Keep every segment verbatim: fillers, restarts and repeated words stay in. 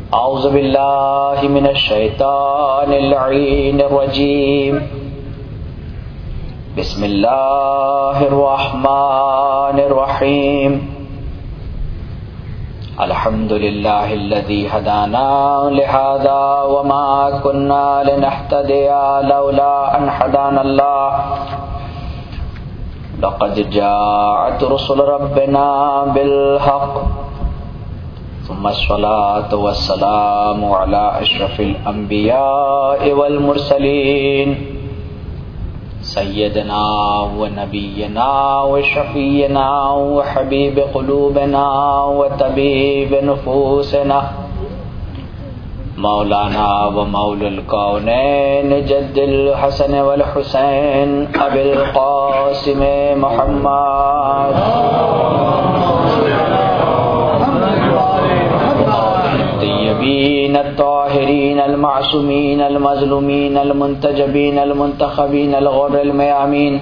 اعوذ باللہ من الشیطان اللعین الرجیم بسم اللہ الرحمن الرحیم الحمد للہ الذی ہدانا لہذا وما كنا لنہتدی لولا ان ہدانا اللہ لقد جاءت رسل ربنا بالحق ثم الصلاة والسلام على أشرف الأنبياء والمرسلين سيدنا ونبينا وشفينا وحبيب قلوبنا وطبيب نفوسنا مولانا ومولى الكونين جد الحسن والحسين أبي القاسم محمد الطيبين الطاهرين المعصومين المظلومين المنتجبين المنتخبين الغر الميامين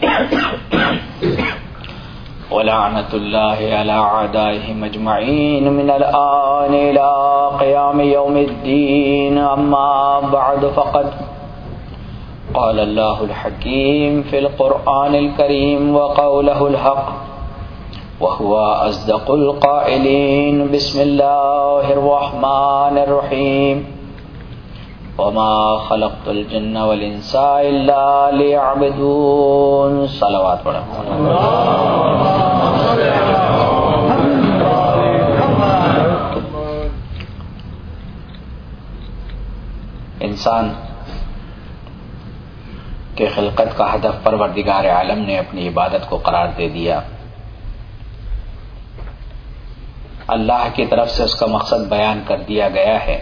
ولعنة الله على أعدائهم أجمعين من الآن إلى قيام يوم الدين. أما بعد فقد قال الله الحكيم في القرآن الكريم وقوله الحق وهو أصدق القائلين. بسم الله الرحمن الرحيم وما خلقت الجن والإنس إلا ليعبدون. صلوات پڑھو. انسان کے خلقت کا ہدف پروردگار عالم نے اپنی عبادت کو قرار دے دیا. اللہ کی طرف سے اس کا مقصد بیان کر دیا گیا ہے.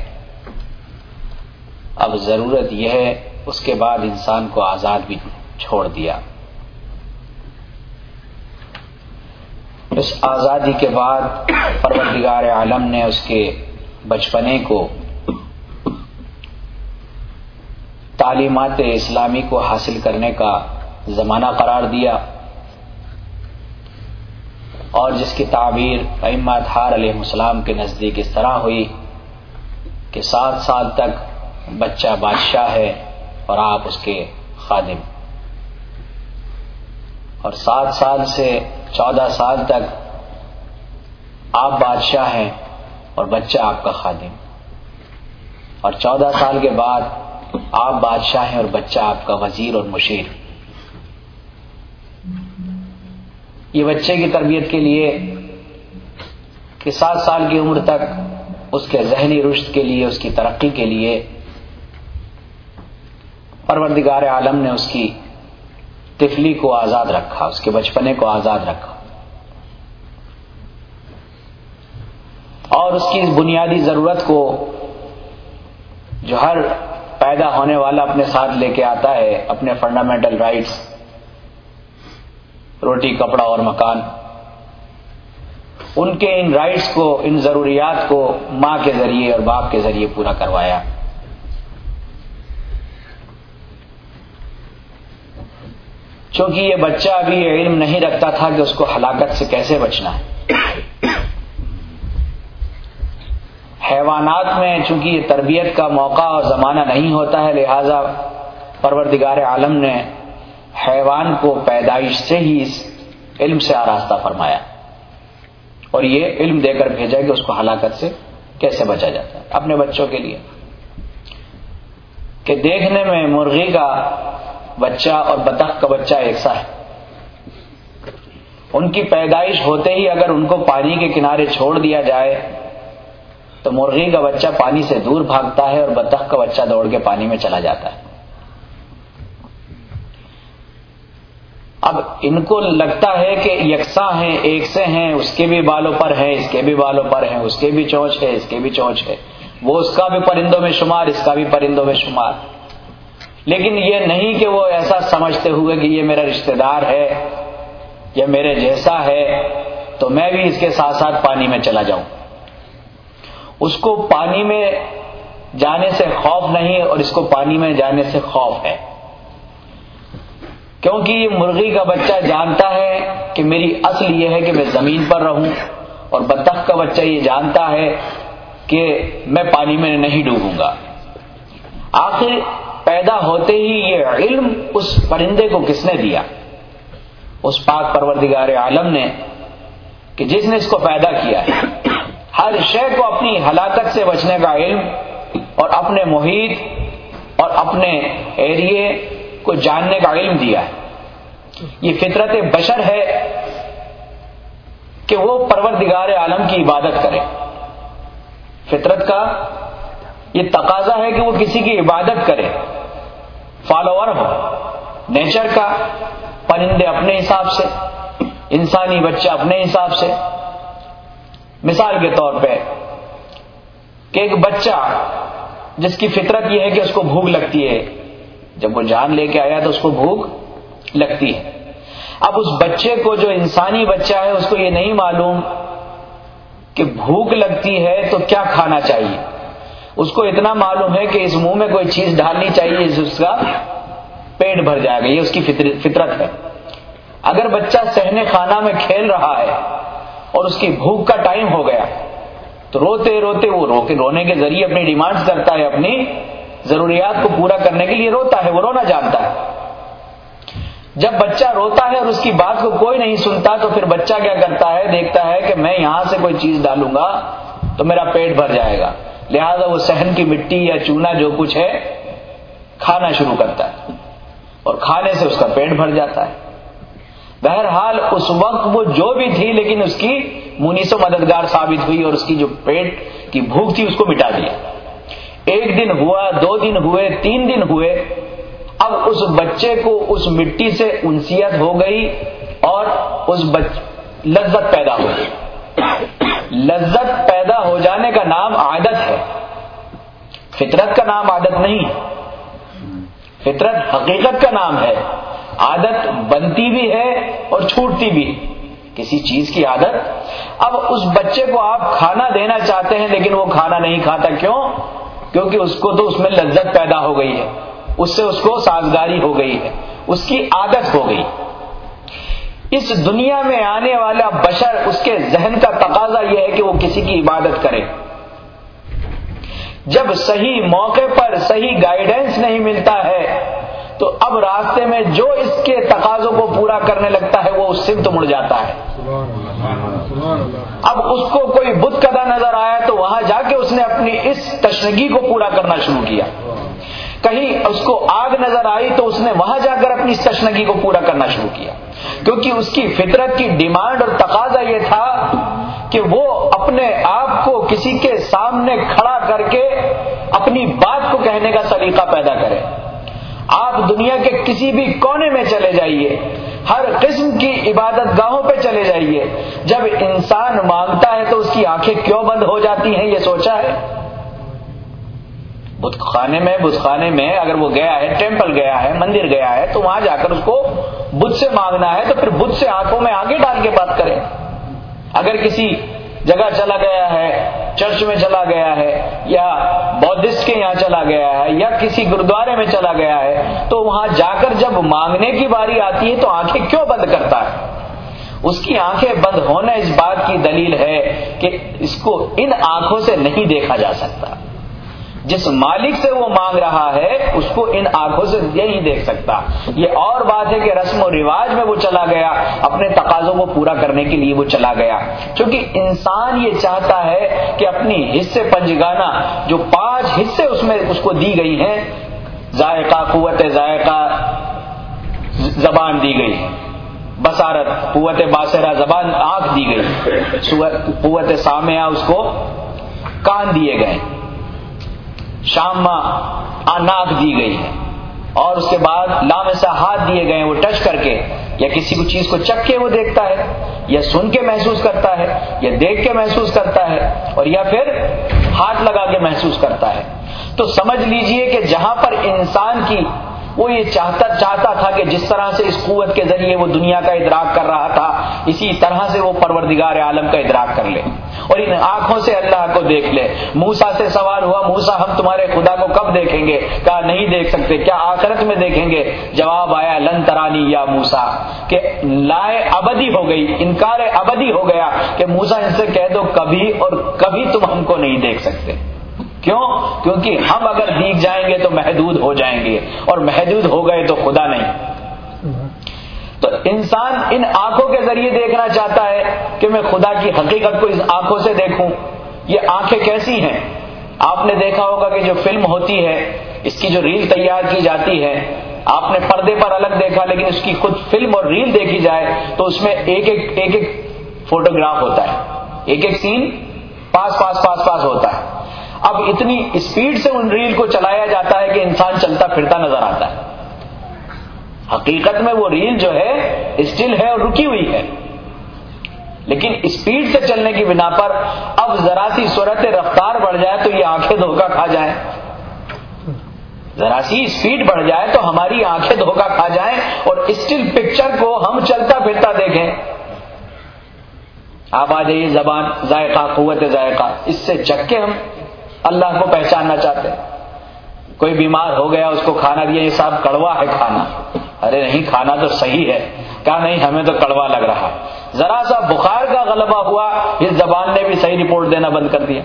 اب ضرورت یہ ہے اس کے بعد انسان کو آزاد بھی چھوڑ دیا. اس آزادی کے بعد پروردگار عالم نے اس کے بچپنے کو تعلیمات اسلامی کو حاصل کرنے کا زمانہ قرار دیا، اور جس کی تعبیر ائمہ اطہار علیہ السلام کے نزدیک اس طرح ہوئی کہ سات سال تک بچہ بادشاہ ہے اور آپ اس کے خادم، اور سات سال سے چودہ سال تک آپ بادشاہ ہیں اور بچہ آپ کا خادم، اور چودہ سال کے بعد آپ بادشاہ ہیں اور بچہ آپ کا وزیر اور مشیر. یہ بچے کی تربیت کے لیے کہ سات سال کی عمر تک اس کے ذہنی رشد کے لیے، اس کی ترقی کے لیے پروردگار عالم نے اس کی طفلی کو آزاد رکھا، اس کے بچپنے کو آزاد رکھا، اور اس کی اس بنیادی ضرورت کو جو ہر پیدا ہونے والا اپنے ساتھ لے کے آتا ہے، اپنے فنڈامنٹل رائٹس، روٹی، کپڑا اور مکان، ان کے ان رائٹس کو، ان ضروریات کو ماں کے ذریعے اور باپ کے ذریعے پورا کروایا. چونکہ یہ بچہ ابھی یہ علم نہیں رکھتا تھا کہ اس کو ہلاکت سے کیسے بچنا ہے. حیوانات میں چونکہ یہ تربیت کا موقع اور زمانہ نہیں ہوتا ہے، لہذا پروردگار عالم نے حیوان کو پیدائش سے ہی اس علم سے آراستہ فرمایا، اور یہ علم دے کر بھیجا کہ اس کو ہلاکت سے کیسے بچا جاتا ہے. اپنے بچوں کے لیے کہ دیکھنے میں مرغی کا بچہ اور بطخ کا بچہ ایک سا ہے، ان کی پیدائش ہوتے ہی اگر ان کو پانی کے کنارے چھوڑ دیا جائے تو مرغی کا بچہ پانی سے دور بھاگتا ہے اور بطخ کا بچہ دوڑ کے پانی میں چلا جاتا ہے. اب ان کو لگتا ہے کہ یکساں ہیں، ایک سے ہیں، اس کے بھی بالوں پر ہیں، اس کے بھی بالوں پر ہیں، اس کے بھی چونچ ہے، اس کے بھی چونچ ہے، وہ اس کا بھی پرندوں میں شمار، اس کا بھی پرندوں میں شمار. لیکن یہ نہیں کہ وہ ایسا سمجھتے ہوئے کہ یہ میرا رشتہ دار ہے یا میرے جیسا ہے تو میں بھی اس کے ساتھ ساتھ پانی میں چلا جاؤں. اس کو پانی میں جانے سے خوف نہیں اور اس کو پانی میں جانے سے خوف ہے، کیونکہ یہ مرغی کا بچہ جانتا ہے کہ میری اصل یہ ہے کہ میں زمین پر رہوں، اور بطخ کا بچہ یہ جانتا ہے کہ میں پانی میں نہیں ڈوبوں گا. آخر پیدا ہوتے ہی یہ علم اس پرندے کو کس نے دیا؟ اس پاک پروردگار عالم نے، کہ جس نے اس کو پیدا کیا ہے. ہر شے کو اپنی ہلاکت سے بچنے کا علم اور اپنے محیط اور اپنے ایریے کو جاننے کا علم دیا ہے. یہ فطرت بشر ہے کہ وہ پروردگار عالم کی عبادت کرے. فطرت کا یہ تقاضا ہے کہ وہ کسی کی عبادت کرے، فالوور ہو. نیچر کا پرندے اپنے حساب سے، انسانی بچہ اپنے حساب سے. مثال کے طور پہ کہ ایک بچہ جس کی فطرت یہ ہے کہ اس کو بھوک لگتی ہے، جب وہ جان لے کے آیا تو اس کو بھوک لگتی ہے. اب اس بچے کو، جو انسانی بچہ ہے، اس کو یہ نہیں معلوم کہ بھوک لگتی ہے تو کیا کھانا چاہیے. اس کو اتنا معلوم ہے کہ اس منہ میں کوئی چیز ڈالنی چاہیے جس سے اس کا پیٹ بھر جائے گا. یہ اس کی فطرت ہے. اگر بچہ صحن خانہ میں کھیل رہا ہے اور اس کی بھوک کا ٹائم ہو گیا تو روتے روتے وہ رو کے رونے کے ذریعے اپنی ڈیمانڈز کرتا ہے، اپنی ضروریات کو پورا کرنے کے لیے روتا ہے. وہ رونا جانتا ہے. جب بچہ روتا ہے اور اس کی بات کو کوئی نہیں سنتا تو پھر بچہ کیا کرتا ہے؟ دیکھتا ہے کہ میں یہاں سے کوئی چیز ڈالوں گا تو میرا پیٹ بھر جائے گا، لہذا وہ صحن کی مٹی یا چونا جو کچھ ہے کھانا شروع کرتا ہے اور کھانے سے اس کا پیٹ بھر جاتا ہے. بہرحال اس وقت وہ جو بھی تھی لیکن اس کی منیس و مددگار ثابت ہوئی اور اس کی جو پیٹ کی بھوک تھی اس کو مٹا دیا. ایک دن ہوا، دو دن ہوئے، تین دن ہوئے. اب اس بچے کو اس مٹی سے انسیت ہو گئی اور اس بچ... لذت پیدا ہو گئی. لذت پیدا ہو جانے کا نام عادت ہے، فطرت کا نام عادت نہیں. فطرت حقیقت کا نام ہے. عادت بنتی بھی ہے اور چھوٹتی بھی کسی چیز کی عادت. اب اس بچے کو آپ کھانا دینا چاہتے ہیں لیکن وہ کھانا نہیں کھاتا. کیوں؟ کیونکہ اس کو تو اس میں لذت پیدا ہو گئی ہے، اس سے اس کو سازگاری ہو گئی ہے، اس کی عادت ہو گئی. اس دنیا میں آنے والا بشر، اس کے ذہن کا تقاضا یہ ہے کہ وہ کسی کی عبادت کرے. جب صحیح موقع پر صحیح گائیڈنس نہیں ملتا ہے تو اب راستے میں جو اس کے تقاضوں کو پورا کرنے لگتا ہے وہ اس سمت مڑ جاتا ہے. اب اس کو کوئی بت کدا نظر آیا تو وہاں جا کے اس نے اپنی اس تشنگی کو پورا کرنا شروع کیا. کہیں اس کو آگ نظر آئی تو اس نے وہاں جا کر اپنی اس تشنگی کو پورا کرنا شروع کیا، کیونکہ اس کی فطرت کی ڈیمانڈ اور تقاضا یہ تھا کہ وہ اپنے آپ کو کسی کے سامنے کھڑا کر کے اپنی بات کو کہنے کا سلیقہ پیدا کرے. آپ دنیا کے کسی بھی کونے میں چلے جائیے، ہر قسم کی عبادت گاہوں پہ چلے جائیے، جب انسان مانگتا ہے تو اس کی آنکھیں کیوں بند ہو جاتی ہیں؟ یہ سوچا ہے؟ بت خانے میں بت خانے میں اگر وہ گیا ہے، ٹیمپل گیا ہے، مندر گیا ہے، تو وہاں جا کر اس کو بت سے مانگنا ہے تو پھر بت سے آنکھوں میں آگے ڈال کے بات کریں. اگر کسی جگہ چلا گیا ہے، چرچ میں چلا گیا ہے یا بودھسٹ کے یہاں چلا گیا ہے یا کسی گرودوارے میں چلا گیا ہے تو وہاں جا کر جب مانگنے کی باری آتی ہے تو آنکھیں کیوں بند کرتا ہے؟ اس کی آنکھیں بند ہونا اس بات کی دلیل ہے کہ اس کو ان آنکھوں سے نہیں دیکھا جا سکتا. جس مالک سے وہ مانگ رہا ہے اس کو ان آنکھوں سے نہیں دیکھ سکتا. یہ اور بات ہے کہ رسم و رواج میں وہ چلا گیا، اپنے تقاضوں کو پورا کرنے کے لیے وہ چلا گیا. چونکہ انسان یہ چاہتا ہے کہ اپنی حصے پنجگانہ جو پانچ حصے اس میں اس کو دی گئی ہیں، ذائقہ، قوت ذائقہ زبان دی گئی، بصارت قوت باصرہ زبان آنکھ دی گئی، قوت سامعہ اس کو کان دیے گئے، شامہ ناک دی گئی ہے، اور اس کے بعد لامسہ ہاتھ دیے گئے ہیں، وہ ٹچ کر کے یا کسی کو چیز کو چکھ کے وہ دیکھتا ہے یا سن کے محسوس کرتا ہے یا دیکھ کے محسوس کرتا ہے اور یا پھر ہاتھ لگا کے محسوس کرتا ہے. تو سمجھ لیجئے کہ جہاں پر انسان کی وہ یہ چاہتا چاہتا تھا کہ جس طرح سے اس قوت کے ذریعے وہ دنیا کا ادراک کر رہا تھا اسی طرح سے وہ پروردگار عالم کا ادراک کر لے اور ان آنکھوں سے اللہ کو دیکھ لے. موسیٰ سے سوال ہوا موسیٰ ہم تمہارے خدا کو کب دیکھیں گے؟ کہا نہیں دیکھ سکتے. کیا آخرت میں دیکھیں گے؟ جواب آیا لن ترانی یا موسیٰ کہ لائے ابدی ہو گئی, انکار ابدی ہو گیا کہ موسیٰ ان سے کہہ دو کبھی اور کبھی تم ہم کو نہیں دیکھ سکتے. کیوں؟ کیونکہ ہم اگر دیکھ جائیں گے تو محدود ہو جائیں گے اور محدود ہو گئے تو خدا نہیں. تو انسان ان آنکھوں کے ذریعے دیکھنا چاہتا ہے کہ میں خدا کی حقیقت کو اس آنکھوں سے دیکھوں. یہ آنکھیں کیسی ہیں؟ آپ نے دیکھا ہوگا کہ جو فلم ہوتی ہے اس کی جو ریل تیار کی جاتی ہے, آپ نے پردے پر الگ دیکھا لیکن اس کی خود فلم اور ریل دیکھی جائے تو اس میں ایک ایک ایک ایک فوٹوگراف ہوتا ہے, ایک ایک سین پاس پاس پاس پاس ہوتا ہے. اب اتنی اسپیڈ سے ان ریل کو چلایا جاتا ہے کہ انسان چلتا پھرتا نظر آتا ہے. حقیقت میں وہ ریل جو ہے اسٹل ہے اور رکی ہوئی ہے, لیکن اسپیڈ سے چلنے کی بنا پر اب ذرا سی صورت رفتار بڑھ جائے تو یہ آنکھیں دھوکہ کھا جائیں, ذرا سی اسپیڈ بڑھ جائے تو ہماری آنکھیں دھوکہ کھا جائیں اور اسٹل پکچر کو ہم چلتا پھرتا دیکھیں. آپ آ جائیے زبان ذائقہ, قوت ذائقہ, اس سے چکھ کے ہم اللہ کو پہچاننا چاہتے ہیں. کوئی بیمار ہو گیا اس کو کھانا دیا, یہ صاحب کڑوا ہے کھانا. ارے نہیں, کھانا تو صحیح ہے. کہا نہیں ہمیں تو کڑوا لگ رہا. ذرا سا بخار کا غلبہ ہوا, اس زبان نے بھی صحیح رپورٹ دینا بند کر دیا.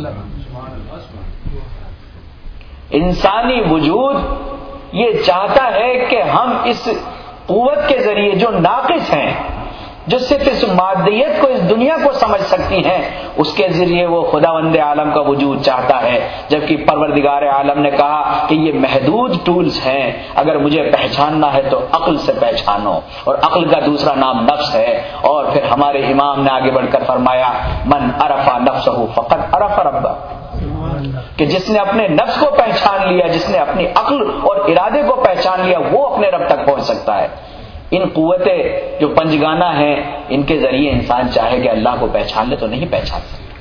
انسانی وجود یہ چاہتا ہے کہ ہم اس قوت کے ذریعے جو ناقص ہیں, جو صرف اس مادیت کو اس دنیا کو سمجھ سکتی ہیں, اس کے ذریعے وہ خداوند عالم کا وجود چاہتا ہے. جبکہ پروردگار عالم نے کہا کہ یہ محدود ٹولز ہیں, اگر مجھے پہچاننا ہے تو عقل سے پہچانو, اور عقل کا دوسرا نام نفس ہے. اور پھر ہمارے امام نے آگے بڑھ کر فرمایا من عرف نفسہ فقد عرف ربہ, کہ جس نے اپنے نفس کو پہچان لیا, جس نے اپنی عقل اور ارادے کو پہچان لیا, وہ اپنے رب تک پہنچ سکتا ہے. ان قوتیں جو پنجگانہ ہیں ان کے ذریعے انسان چاہے کہ اللہ کو پہچان لے تو نہیں پہچان سکتا.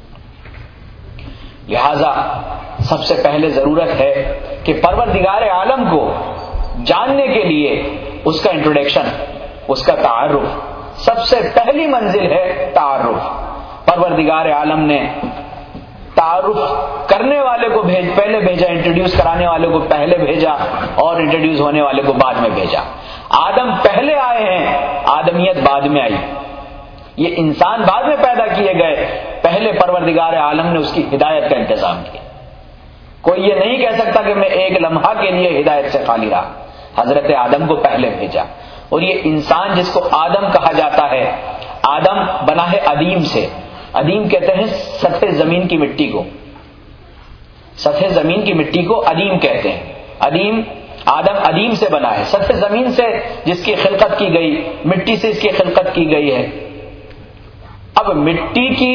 لہذا سب سے پہلے ضرورت ہے کہ پروردگار عالم کو جاننے کے لیے اس کا انٹروڈکشن, اس کا تعارف, سب سے پہلی منزل ہے تعارف. پروردگار عالم نے تعارف کرنے والے کو بھیج پہلے بھیجا, انٹروڈیوس کرانے والے کو پہلے بھیجا اور انٹروڈیوس ہونے والے کو بعد میں بھیجا. آدم پہلے آئے ہیں, آدمیت بعد میں آئی. یہ انسان بعد میں پیدا کیے گئے, پہلے پروردگار عالم نے اس کی ہدایت کا انتظام کیا. کوئی یہ نہیں کہہ سکتا کہ میں ایک لمحہ کے لیے ہدایت سے خالی رہا. حضرت آدم کو پہلے بھیجا. اور یہ انسان جس کو آدم کہا جاتا ہے, آدم بنا ہے ادیم سے. ادیم کہتے ہیں سطح زمین کی مٹی کو, سطح زمین کی مٹی کو ادیم کہتے ہیں. ادیم, آدم ادیم سے بنا ہے, سطح زمین سے جس کی خلقت کی گئی, مٹی سے اس کی خلقت کی گئی ہے. اب مٹی کی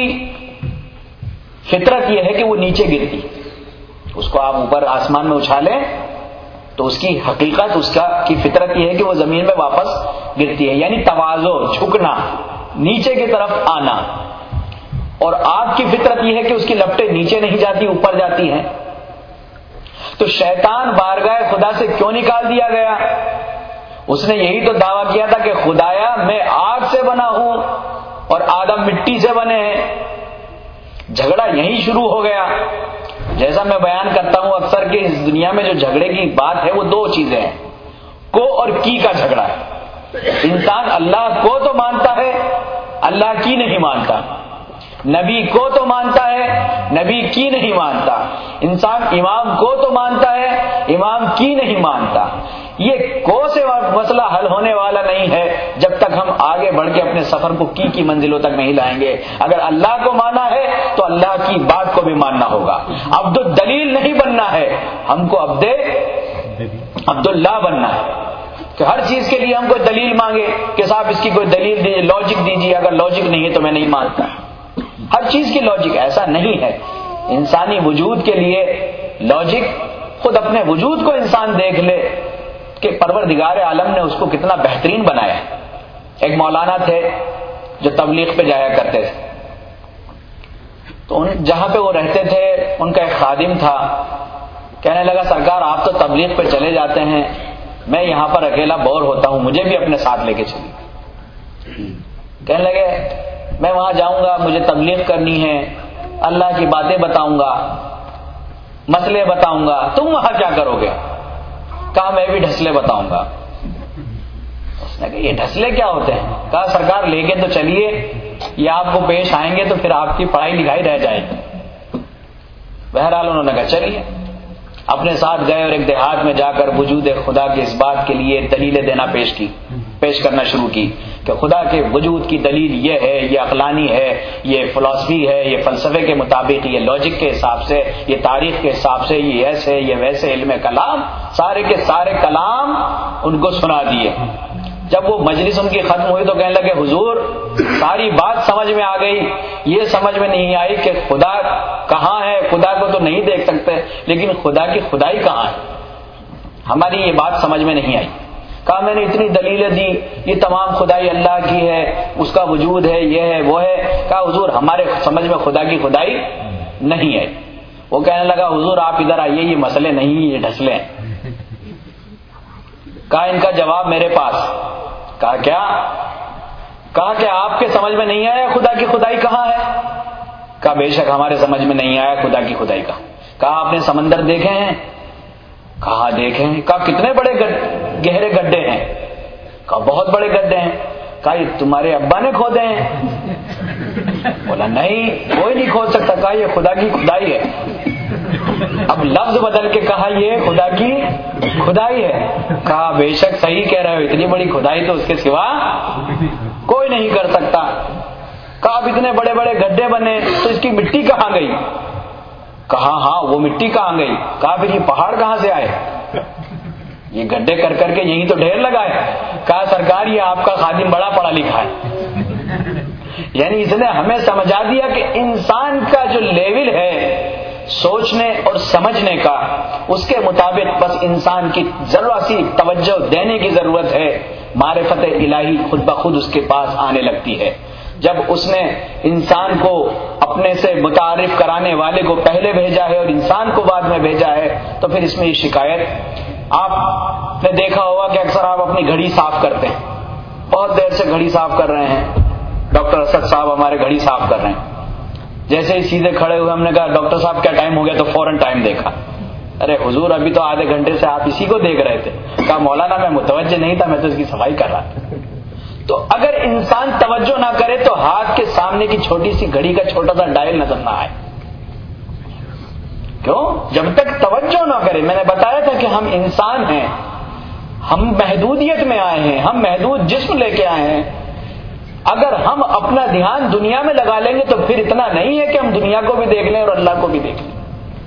فطرت یہ ہے کہ وہ نیچے گرتی, اس کو آپ اوپر آسمان میں اچھالیں تو اس کی حقیقت, اس کا کی فطرت یہ ہے کہ وہ زمین میں واپس گرتی ہے, یعنی تواضع, جھکنا, نیچے کی طرف آنا. اور آگ کی فطرت یہ ہے کہ اس کی لپٹیں نیچے نہیں جاتی, اوپر جاتی ہیں. تو شیطان بارگاہ خدا سے کیوں نکال دیا گیا؟ اس نے یہی تو دعویٰ کیا تھا کہ خدایا میں آگ سے بنا ہوں اور آدم مٹی سے بنے ہیں. جھگڑا یہیں شروع ہو گیا. جیسا میں بیان کرتا ہوں اکثر کہ اس دنیا میں جو جھگڑے کی بات ہے وہ دو چیزیں ہیں, کو اور کی کا جھگڑا ہے. انسان اللہ کو تو مانتا ہے, اللہ کی نہیں مانتا. نبی کو تو مانتا ہے, نبی کی نہیں مانتا. انسان امام کو تو مانتا ہے, امام کی نہیں مانتا. یہ کو سے مسئلہ حل ہونے والا نہیں ہے جب تک ہم آگے بڑھ کے اپنے سفر کو کی کی منزلوں تک نہیں لائیں گے. اگر اللہ کو مانا ہے تو اللہ کی بات کو بھی ماننا ہوگا. عبد الدلیل نہیں بننا ہے, ہم کو عبد عبداللہ بننا ہے. کہ ہر چیز کے لیے ہم کوئی دلیل مانگے کہ صاحب اس کی کوئی دلیل دیجیے, لاجک دیجیے. اگر لاجک نہیں ہے تو میں نہیں مانتا. ہر چیز کی لاجک, ایسا نہیں ہے. انسانی وجود کے لیے لاجک, خود اپنے وجود کو انسان دیکھ لے کہ پروردگار عالم نے اس کو کتنا بہترین بنایا. ایک مولانا تھے جو تبلیغ پہ جایا کرتے تھے, تو ان جہاں پہ وہ رہتے تھے ان کا ایک خادم تھا, کہنے لگا سرکار آپ تو تبلیغ پہ چلے جاتے ہیں، میں یہاں پر اکیلا بور ہوتا ہوں، مجھے بھی اپنے ساتھ لے کے چلیے۔ کہنے لگے میں وہاں جاؤں گا، مجھے تبلیغ کرنی ہے، اللہ کی باتیں بتاؤں گا، مسئلے بتاؤں گا، تم وہاں کیا کرو گے؟ کہا میں بھی ڈھسلے بتاؤں گا۔ اس نے کہا یہ ڈھسلے کیا ہوتے ہیں؟ کہا سرکار لے کے تو چلیے، یہ آپ کو پیش آئیں گے تو پھر آپ کی پڑھائی لکھائی رہ جائے گی۔ بہرحال انہوں نے کہا چلیے، اپنے ساتھ گئے اور ایک دیہات میں جا کر وجود خدا کے اس بات کے لیے دلیلیں دینا پیش کی پیش کرنا شروع کی کہ خدا کے وجود کی دلیل یہ ہے، یہ عقلانی ہے، یہ فلسفی ہے، یہ فلسفے کے مطابق، یہ لاجک کے حساب سے، یہ تاریخ کے حساب سے، یہ ایسے یہ ویسے، علم کلام، سارے کے سارے کلام ان کو سنا دیے۔ جب وہ مجلس ان کی ختم ہوئی تو کہنے لگے حضور ساری بات سمجھ میں آ گئی، یہ سمجھ میں نہیں آئی کہ خدا کہاں ہے، خدا کو تو نہیں دیکھ سکتے لیکن خدا کی خدائی کہاں ہے، ہماری یہ بات سمجھ میں نہیں آئی۔ کہا میں نے اتنی دلیلیں دی، یہ تمام خدائی اللہ کی ہے، اس کا وجود ہے، یہ ہے وہ ہے۔ کہا حضور ہمارے سمجھ میں خدا کی خدائی نہیں ہے۔ وہ کہنے لگا حضور آپ ادھر آئیے، یہ مسئلے نہیں یہ ڈھسلے ہیں۔ کہا ان کا جواب میرے پاس۔ کہا کیا؟ کہا کہ آپ کے سمجھ میں نہیں آیا خدا کی خدائی کہاں ہے؟ کہا بے شک ہمارے سمجھ میں نہیں آیا خدا کی خدائی کہاں۔ کہا آپ نے سمندر دیکھے ہیں؟ کہا دیکھے ہیں۔ کہا کتنے بڑے گہرے گڈھے ہیں؟ کہا بہت بڑے گڈھے ہیں۔ کہا یہ تمہارے ابا نے کھودے ہیں؟ بولا نہیں کوئی نہیں کھود سکتا۔ کہا یہ خدا کی خدائی ہے۔ اب لفظ بدل کے کہا یہ خدا کی خدائی ہے۔ کہا بے شک صحیح کہہ رہے ہو، اتنی بڑی خدائی تو اس کے سوا کوئی نہیں کر سکتا۔ کہا اب اتنے بڑے بڑے گڈھے بنے تو اس کی مٹی کہاں گئی؟ کہا ہاں وہ مٹی کہاں گئی؟ کہا پھر یہ پہاڑ کہاں سے آئے؟ یہ گڈھے کر کر کے یہیں تو ڈھیر لگائے۔ کہا سرکار یہ آپ کا خادم بڑا پڑھا لکھا ہے۔ یعنی اس نے ہمیں سمجھا دیا کہ انسان کا جو لیول ہے سوچنے اور سمجھنے کا، اس کے مطابق بس انسان کی ذرا سی توجہ دینے کی ضرورت ہے، معرفت الہی خود بخود اس کے پاس آنے لگتی ہے۔ جب اس نے انسان کو اپنے سے متعارف کرانے والے کو پہلے بھیجا ہے اور انسان کو بعد میں بھیجا ہے تو پھر اس میں یہ شکایت، آپ نے دیکھا ہوگا کہ اکثر آپ اپنی گھڑی صاف کرتے ہیں، بہت دیر سے گھڑی صاف کر رہے ہیں، ڈاکٹر اسد صاحب ہمارے گھڑی صاف کر رہے ہیں، جیسے ہی سیدھے کھڑے ہوئے ہم نے کہا ڈاکٹر صاحب کیا ٹائم ہو گیا تو فوراً ٹائم دیکھا، ارے حضور ابھی تو آدھے گھنٹے سے آپ اسی کو دیکھ رہے تھے۔ کہا مولانا میں متوجہ نہیں تھا، میں تو اس کی صفائی کر رہا تھا۔ تو اگر انسان توجہ نہ کرے تو ہاتھ کے سامنے کی چھوٹی سی گھڑی کا چھوٹا سا ڈائل نظر نہ آئے۔ کیوں؟ جب تک توجہ نہ کرے، میں نے بتایا تھا کہ ہم انسان ہیں، ہم محدودیت میں آئے ہیں، ہم محدود جسم لے کے آئے ہیں، اگر ہم اپنا دھیان دنیا میں لگا لیں گے تو پھر اتنا نہیں ہے کہ ہم دنیا کو بھی دیکھ لیں اور اللہ کو بھی دیکھ لیں۔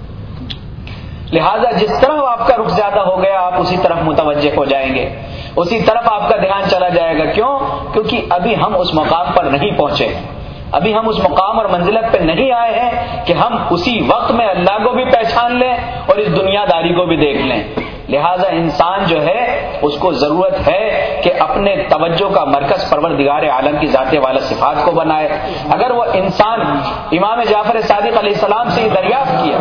لہذا جس طرح آپ کا رخ زیادہ ہو گیا آپ اسی طرف متوجہ ہو جائیں گے، اسی طرف آپ کا دھیان چلا جائے گا۔ کیوں؟ کیونکہ ابھی ہم اس مقام پر نہیں پہنچے، ابھی ہم اس مقام اور منزلت پہ نہیں آئے ہیں کہ ہم اسی وقت میں اللہ کو بھی پہچان لیں اور اس دنیا داری کو بھی دیکھ لیں۔ لہذا انسان جو ہے اس کو ضرورت ہے کہ اپنے توجہ کا مرکز پروردگار عالم کی ذات والا صفات کو بنائے۔ اگر وہ انسان امام جعفر صادق علیہ السلام سے دریافت کیا،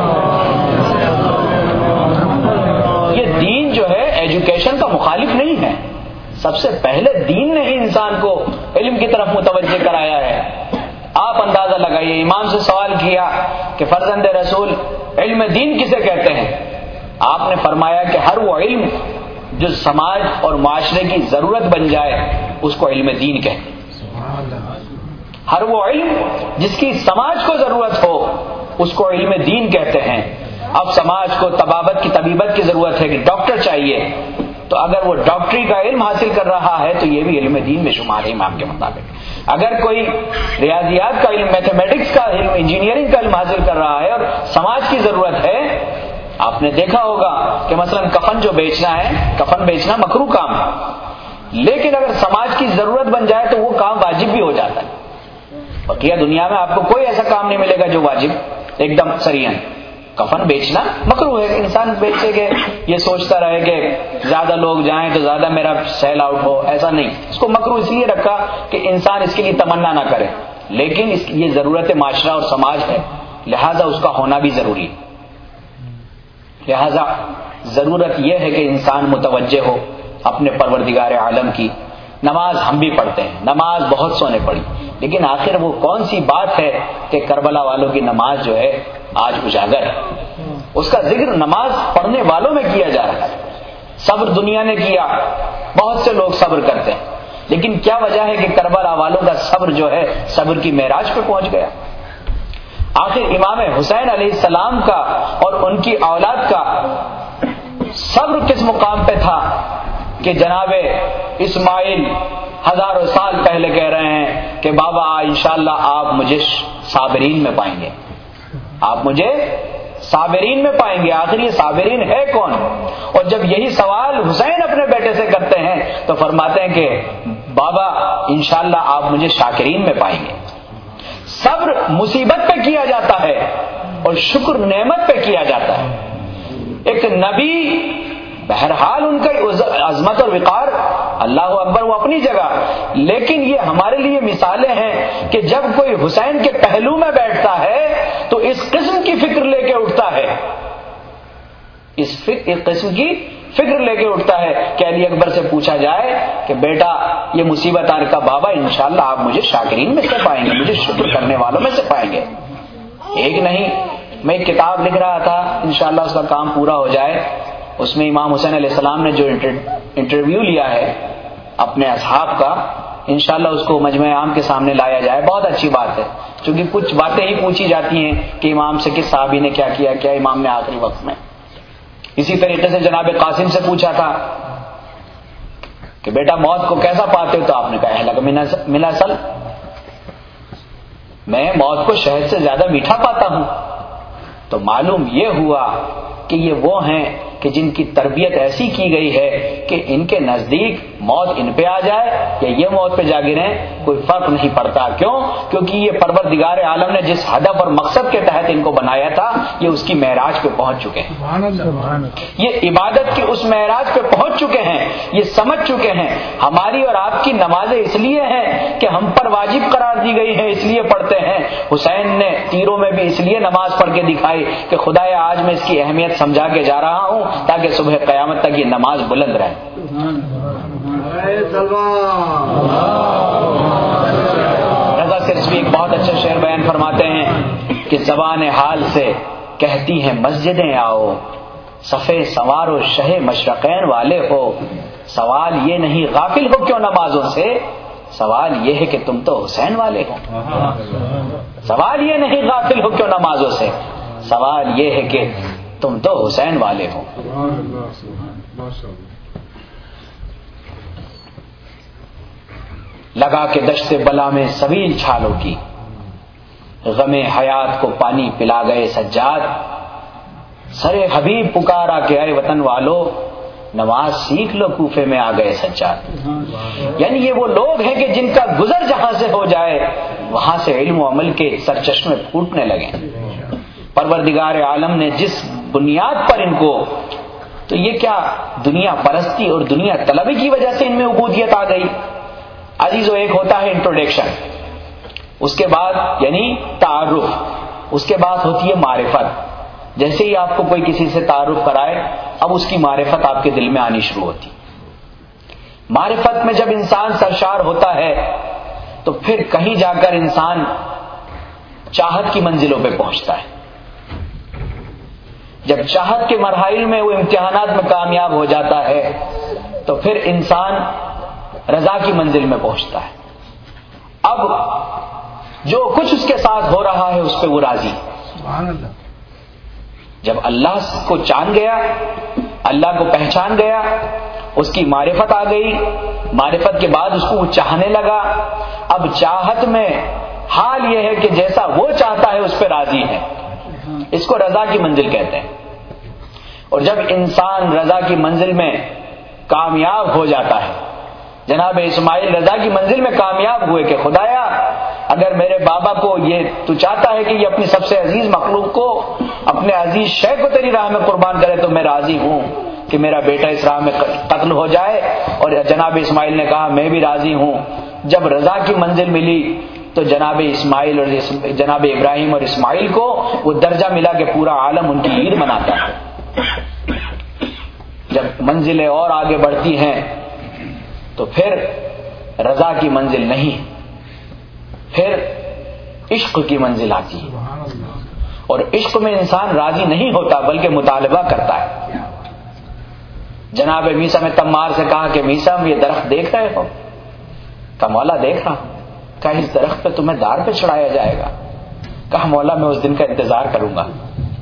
یہ دین جو ہے ایجوکیشن کا مخالف نہیں ہے، سب سے پہلے دین نے ہی انسان کو علم کی طرف متوجہ کرایا ہے۔ آپ اندازہ لگائیے، امام سے سوال کیا کہ فرزند رسول علم دین کسے کہتے ہیں؟ آپ نے فرمایا کہ ہر وہ علم جو سماج اور معاشرے کی ضرورت بن جائے اس کو علم دین کہتے ہیں۔ ہر وہ علم جس کی سماج کو ضرورت ہو اس کو علم دین کہتے ہیں۔ اب سماج کو طبابت کی طبیبت کی ضرورت ہے کہ ڈاکٹر چاہیے، تو اگر وہ ڈاکٹری کا علم حاصل کر رہا ہے تو یہ بھی علم دین میں شمار ہے امام کے مطابق۔ اگر کوئی ریاضیات کا علم، میتھمیٹکس کا علم، انجینئرنگ کا علم حاصل کر رہا ہے اور سماج کی ضرورت ہے، آپ نے دیکھا ہوگا کہ مثلا کفن جو بیچنا ہے، کفن بیچنا مکروہ کام ہے، لیکن اگر سماج کی ضرورت بن جائے تو وہ کام واجب بھی ہو جاتا ہے۔ بقیہ دنیا میں آپ کو کوئی ایسا کام نہیں ملے گا جو واجب ایک دم سریعا۔ کفن بیچنا مکروہ ہے، انسان بیچے گے یہ سوچتا رہے کہ زیادہ لوگ جائیں تو زیادہ میرا سیل آؤٹ ہو، ایسا نہیں، اس کو مکروہ اس لیے رکھا کہ انسان اس کے لیے تمنا نہ کرے، لیکن اس یہ ضرورت معاشرہ اور سماج ہے، لہذا اس کا ہونا بھی ضروری ہے۔ لہذا ضرورت یہ ہے کہ انسان متوجہ ہو اپنے پروردگار عالم کی. نماز ہم بھی پڑھتے ہیں، نماز بہت سو نے پڑھی، لیکن آخر وہ کون سی بات ہے کہ کربلا والوں کی نماز جو ہے آج اجاگر ہے. اس کا ذکر نماز پڑھنے والوں میں کیا جا رہا ہے. صبر دنیا نے کیا، بہت سے لوگ صبر کرتے ہیں، لیکن کیا وجہ ہے کہ کربلا والوں کا صبر جو ہے صبر کی معراج پہ پہنچ گیا. آخر امام حسین علیہ السلام کا اور ان کی اولاد کا صبر کس مقام پہ تھا کہ جناب اسماعیل ہزاروں سال پہلے کہہ رہے ہیں کہ بابا انشاءاللہ آپ مجھے صابرین میں پائیں گے، آپ مجھے صابرین میں پائیں گے. آخر یہ صابرین ہے کون؟ اور جب یہی سوال حسین اپنے بیٹے سے کرتے ہیں تو فرماتے ہیں کہ بابا انشاءاللہ آپ مجھے شاکرین میں پائیں گے. صبر مصیبت پہ کیا جاتا ہے اور شکر نعمت پہ کیا جاتا ہے. ایک نبی بہرحال ان کا عظمت اور وقار اللہ اکبر وہ اپنی جگہ، لیکن یہ ہمارے لیے مثالیں ہیں کہ جب کوئی حسین کے پہلو میں بیٹھتا ہے تو اس قسم کی فکر لے کے اٹھتا ہے، اس قسم کی فکر لے کے اٹھتا ہے کہ علی اکبر سے پوچھا جائے کہ بیٹا یہ مصیبت آنے کا بابا انشاءاللہ آپ مجھے شاکرین میں سے پائیں گے، مجھے شکر کرنے والوں میں سے پائیں گے. ایک نہیں، میں ایک کتاب لکھ رہا تھا، انشاءاللہ اس کا کام پورا ہو جائے. اس میں امام حسین علیہ السلام نے جو انٹرویو لیا ہے اپنے اصحاب کا، انشاءاللہ اس کو مجمع عام کے سامنے لایا جائے. بہت اچھی بات ہے، کیونکہ کچھ باتیں ہی پوچھی جاتی ہیں کہ امام سے کس صحابی نے کیا کیا کیا امام نے آخری وقت میں. اسی طریقے سے جناب قاسم سے پوچھا تھا کہ بیٹا موت کو کیسا پاتے ہو؟ تو آپ نے کہا اہلک من عسل، میں موت کو شہد سے زیادہ میٹھا پاتا ہوں. تو معلوم یہ ہوا کہ یہ وہ ہیں کہ جن کی تربیت ایسی کی گئی ہے کہ ان کے نزدیک موت ان پہ آ جائے یا یہ موت پہ جا گریں کوئی فرق نہیں پڑتا. کیوں؟ کیونکہ یہ پروردگار عالم نے جس ہدف اور مقصد کے تحت ان کو بنایا تھا یہ اس کی معراج پہ پہنچ چکے ہیں، یہ عبادت کی اس معراج پہ پہنچ چکے ہیں، یہ سمجھ چکے ہیں. ہماری اور آپ کی نمازیں اس لیے ہیں کہ ہم پر واجب قرار دی گئی ہیں، اس لیے پڑھتے ہیں. حسین نے تیروں میں بھی اس لیے نماز پڑھ کے دکھائی کہ خدایا آج میں اس کی اہمیت سمجھا کے جا رہا ہوں تاکہ صبح قیامت تک یہ نماز بلند رہے. رضا سرسوی ایک بہت اچھا شعر بیان فرماتے ہیں کہ زبان حال سے کہتی ہیں مسجدیں آؤ، صفے سوارو شہ مشرقین والے ہو. سوال یہ نہیں غافل ہو کیوں نمازوں سے، سوال یہ ہے کہ تم تو حسین والے ہو. سوال یہ نہیں غافل ہو کیوں نمازوں سے، سوال یہ ہے کہ تم تو حسین والے ہو. لگا کے دشت بلا میں سبیل چھالوں کی، غم حیات کو پانی پلا گئے سجاد. سرے حبیب پکارا کہ اے وطن والو، نماز سیکھ لو کوفے میں آ گئے سجاد. یعنی یہ وہ لوگ ہیں کہ جن کا گزر جہاں سے ہو جائے وہاں سے علم و عمل کے سرچشمے پھوٹنے لگے. پروردگار عالم نے جس بنیاد پر ان کو، تو یہ کیا دنیا پرستی اور دنیا طلبی کی وجہ سے ان میں عبودیت آ گئی. عزیزو ایک ہوتا ہے انٹروڈکشن، اس کے بعد یعنی تعارف، اس کے بعد ہوتی ہے معرفت. جیسے ہی آپ کو کوئی کسی سے تعارف کرائے اب اس کی معرفت آپ کے دل میں آنی شروع ہوتی. معرفت میں جب انسان سرشار ہوتا ہے تو پھر کہیں جا کر انسان چاہت کی منزلوں پہ پہنچتا ہے. جب چاہت کے مراحل میں وہ امتحانات میں کامیاب ہو جاتا ہے تو پھر انسان رضا کی منزل میں پہنچتا ہے. اب جو کچھ اس کے ساتھ ہو رہا ہے اس پہ وہ راضی. جب اللہ کو جان گیا، اللہ کو پہچان گیا، اس کی معرفت آ گئی، معرفت کے بعد اس کو وہ چاہنے لگا. اب چاہت میں حال یہ ہے کہ جیسا وہ چاہتا ہے اس پہ راضی ہے. اس کو رضا کی منزل کہتے ہیں. اور جب انسان رضا کی منزل میں کامیاب ہو جاتا ہے، جناب اسماعیل رضا کی منزل میں کامیاب ہوئے کہ خدایا اگر میرے بابا کو یہ تو چاہتا ہے کہ یہ اپنی سب سے عزیز مخلوق کو، اپنے عزیز شے کو تیری راہ میں قربان کرے تو میں راضی ہوں کہ میرا بیٹا اس راہ میں قتل ہو جائے. اور جناب اسماعیل نے کہا میں بھی راضی ہوں. جب رضا کی منزل ملی تو جناب اسماعیل اور جناب ابراہیم اور اسماعیل کو وہ درجہ ملا کہ پورا عالم ان کی عید مناتا ہے. جب منزلیں اور آگے بڑھتی ہیں تو پھر رضا کی منزل نہیں، پھر عشق کی منزل آتی ہے، اور عشق میں انسان راضی نہیں ہوتا بلکہ مطالبہ کرتا ہے۔ جناب میسا میں تمار سے کہا کہ میسا یہ درخت دیکھ رہے ہو؟ کہا مولا دیکھ رہا ہوں۔ کہا اس درخت پہ تمہیں دار پہ چڑھایا جائے گا؟ کہا مولا میں اس دن کا انتظار کروں گا۔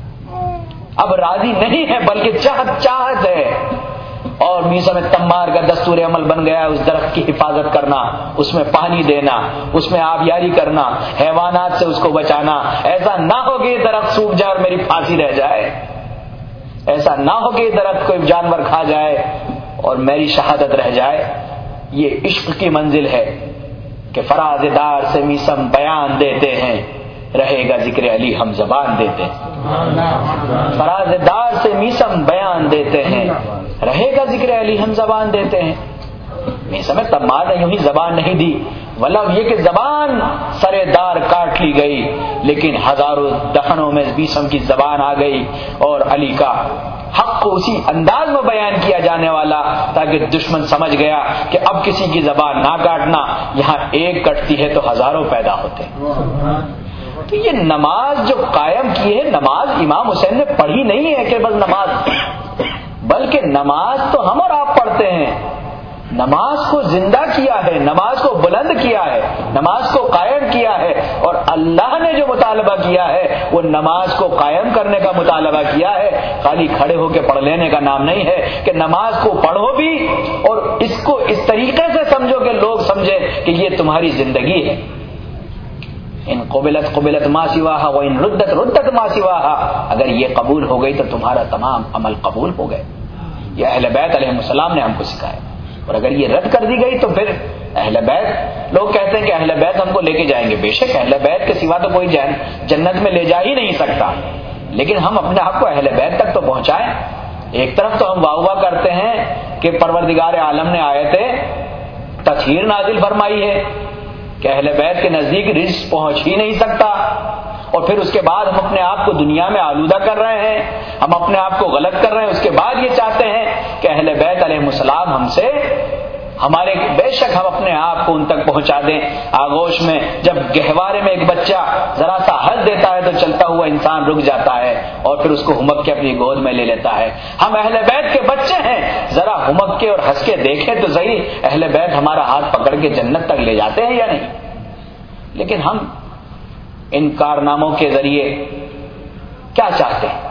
اب راضی نہیں ہے بلکہ چاہت چاہت ہے، اور میسا میں تمار کا دستور عمل بن گیا اس درخت کی حفاظت کرنا، اس میں پانی دینا، اس میں آبیاری کرنا، حیوانات سے اس کو بچانا، ایسا نہ ہو کہ یہ درخت سوکھ جائے اور میری پھانسی رہ جائے، ایسا نہ ہو کہ یہ درخت کوئی جانور کھا جائے اور میری شہادت رہ جائے۔ یہ عشق کی منزل ہے کہ فراز دار سے میسم بیان دیتے ہیں، رہے گا ذکر علی ہم زبان دیتے ہیں۔ فراز دار سے میسم بیان دیتے ہیں، رہے گا ذکر علی ہم زبان دیتے ہیں۔ میسم تمار نے یوں ہی زبان نہیں دی، ولو یہ کہ زبان سرے دار کاٹ لی گئی، لیکن ہزاروں دہنوں میں میسم کی زبان آ گئی اور علی کا حق کو اسی انداز میں بیان کیا جانے والا تاکہ دشمن سمجھ گیا کہ اب کسی کی زبان نہ کاٹنا، یہاں ایک کٹتی ہے تو ہزاروں پیدا ہوتے ہیں۔ تو یہ نماز جو قائم کی ہے، نماز امام حسین نے پڑھی نہیں ہے کہ بس نماز، بلکہ نماز تو ہم اور آپ پڑھتے ہیں، نماز کو زندہ کیا ہے، نماز کو بلند کیا ہے، نماز کو قائم کیا ہے، اور اللہ نے جو مطالبہ کیا ہے وہ نماز کو قائم کرنے کا مطالبہ کیا ہے، خالی کھڑے ہو کے پڑھ لینے کا نام نہیں ہے کہ نماز کو پڑھو بھی اور اس کو اس طریقے سے سمجھو کہ لوگ سمجھیں کہ یہ تمہاری زندگی ہے۔ ان قبلت قبلت ما سواہا و ان ردت ردت ما سواہا، اگر یہ قبول ہو گئی تو تمہارا تمام عمل قبول ہو گئے۔ یہ اہل بیت علیہ السلام نے ہم کو سکھایا، اور اگر یہ رد کر دی گئی تو پھر اہل بیت، لوگ کہتے ہیں کہ اہل بیت ہم کو لے کے جائیں گے، بے شک اہل بیت کے سوا تو کوئی جنت میں لے جا ہی نہیں سکتا، لیکن ہم اپنے حق کو اہل بیت تک تو پہنچائیں۔ ایک طرف تو ہم واہ واہ کرتے ہیں کہ پروردگار عالم نے آیت تطہیر نازل فرمائی ہے کہ اہل بیت کے نزدیک رزق پہنچ ہی نہیں سکتا، اور پھر اس کے بعد ہم اپنے آپ کو دنیا میں آلودہ کر رہے ہیں، ہم اپنے آپ کو غلط کر رہے ہیں، اس کے بعد یہ چاہتے ہیں کہ اہل بیت علیہ السلام ہم سے ہمارے، بے شک ہم اپنے آپ کو ان تک پہنچا دیں۔ آغوش میں جب گہوارے میں ایک بچہ ذرا سا ہنس دیتا ہے تو چلتا ہوا انسان رک جاتا ہے اور پھر اس کو ہمک کے اپنی گود میں لے لیتا ہے۔ ہم اہل بیت کے بچے ہیں، ذرا ہمک کے اور ہنس کے دیکھیں تو صحیح اہل بیت ہمارا ہاتھ پکڑ کے جنت تک لے جاتے ہیں یا نہیں۔ لیکن ہم ان کارناموں کے ذریعے کیا چاہتے ہیں؟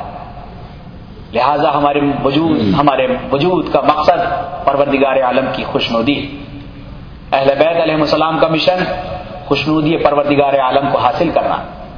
لہذا ہمارے وجود ہمارے وجود کا مقصد پروردگار عالم کی خوشنودی، اہل بیت علیہ السلام کا مشن خوشنودی پروردگار عالم کو حاصل کرنا۔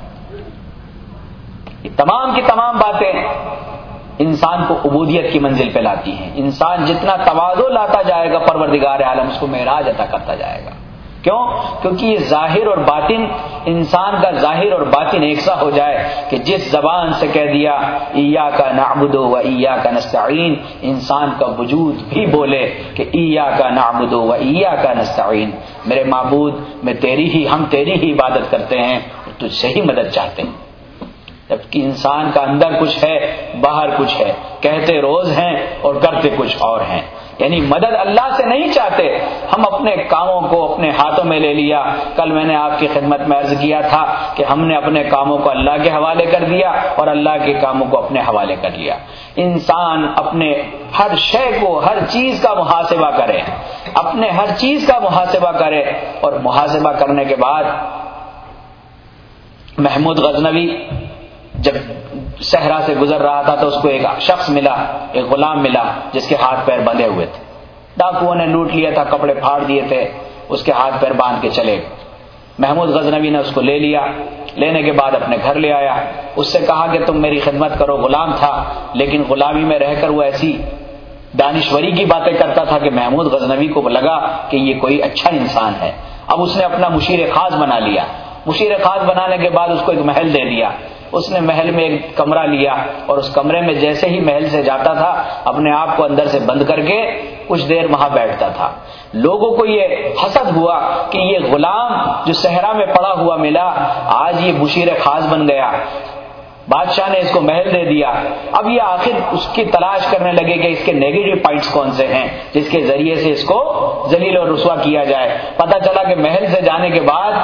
یہ تمام کی تمام باتیں انسان کو عبودیت کی منزل پہ لاتی ہیں۔ انسان جتنا تواضع لاتا جائے گا پروردگار عالم اس کو معراج عطا کرتا جائے گا۔ کیوں؟ کیونکہ یہ ظاہر اور باطن، انسان کا ظاہر اور باطن ایک سا ہو جائے کہ جس زبان سے کہہ دیا ایاک نعبد و ایاک نستعین، انسان کا وجود بھی بولے کہ ایاک نعبد و ایاک نستعین، میرے معبود میں تیری ہی ہم تیری ہی عبادت کرتے ہیں اور تجھ سے ہی مدد چاہتے ہیں۔ جبکہ انسان کا اندر کچھ ہے باہر کچھ ہے، کہتے روز ہیں اور کرتے کچھ اور ہیں، یعنی مدد اللہ سے نہیں چاہتے، ہم اپنے کاموں کو اپنے ہاتھوں میں لے لیا۔ کل میں نے آپ کی خدمت میں عرض کیا تھا کہ ہم نے اپنے کاموں کو اللہ کے حوالے کر دیا اور اللہ کے کاموں کو اپنے حوالے کر لیا۔ انسان اپنے ہر شے کو، ہر چیز کا محاسبہ کرے، اپنے ہر چیز کا محاسبہ کرے، اور محاسبہ کرنے کے بعد محمود غزنوی جب صحرا سے گزر رہا تھا تو اس کو ایک شخص ملا، ایک غلام ملا جس کے ہاتھ پیر بندھے ہوئے تھے، ڈاکوؤں نے لوٹ لیا تھا، کپڑے پھاڑ دیے تھے، اس کے ہاتھ پیر باندھ کے چلے۔ محمود غزنوی نے اس کو لے لیا، لینے کے بعد اپنے گھر لے آیا، اس سے کہا کہ تم میری خدمت کرو۔ غلام تھا لیکن غلامی میں رہ کر وہ ایسی دانشوری کی باتیں کرتا تھا کہ محمود غزنوی کو لگا کہ یہ کوئی اچھا انسان ہے۔ اب اس نے اپنا مشیر خاص بنا لیا، مشیر خاص بنانے کے بعد اس کو ایک محل دے دیا۔ اس نے محل میں ایک کمرہ لیا اور اس کمرے میں جیسے ہی محل سے جاتا تھا اپنے آپ کو اندر سے بند کر کے کچھ دیر وہاں بیٹھتا تھا۔ لوگوں کو یہ حسد ہوا کہ یہ غلام جو صحرا میں پڑا ہوا ملا آج یہ مشیر خاص بن گیا، بادشاہ نے اس کو محل دے دیا. اب یہ آخر اس کی تلاش کرنے لگے کہ اس کے نیگیٹو پوائنٹس کون سے ہیں جس کے ذریعے سے اس کو ذلیل اور رسوا کیا جائے. پتہ چلا کہ محل سے جانے کے بعد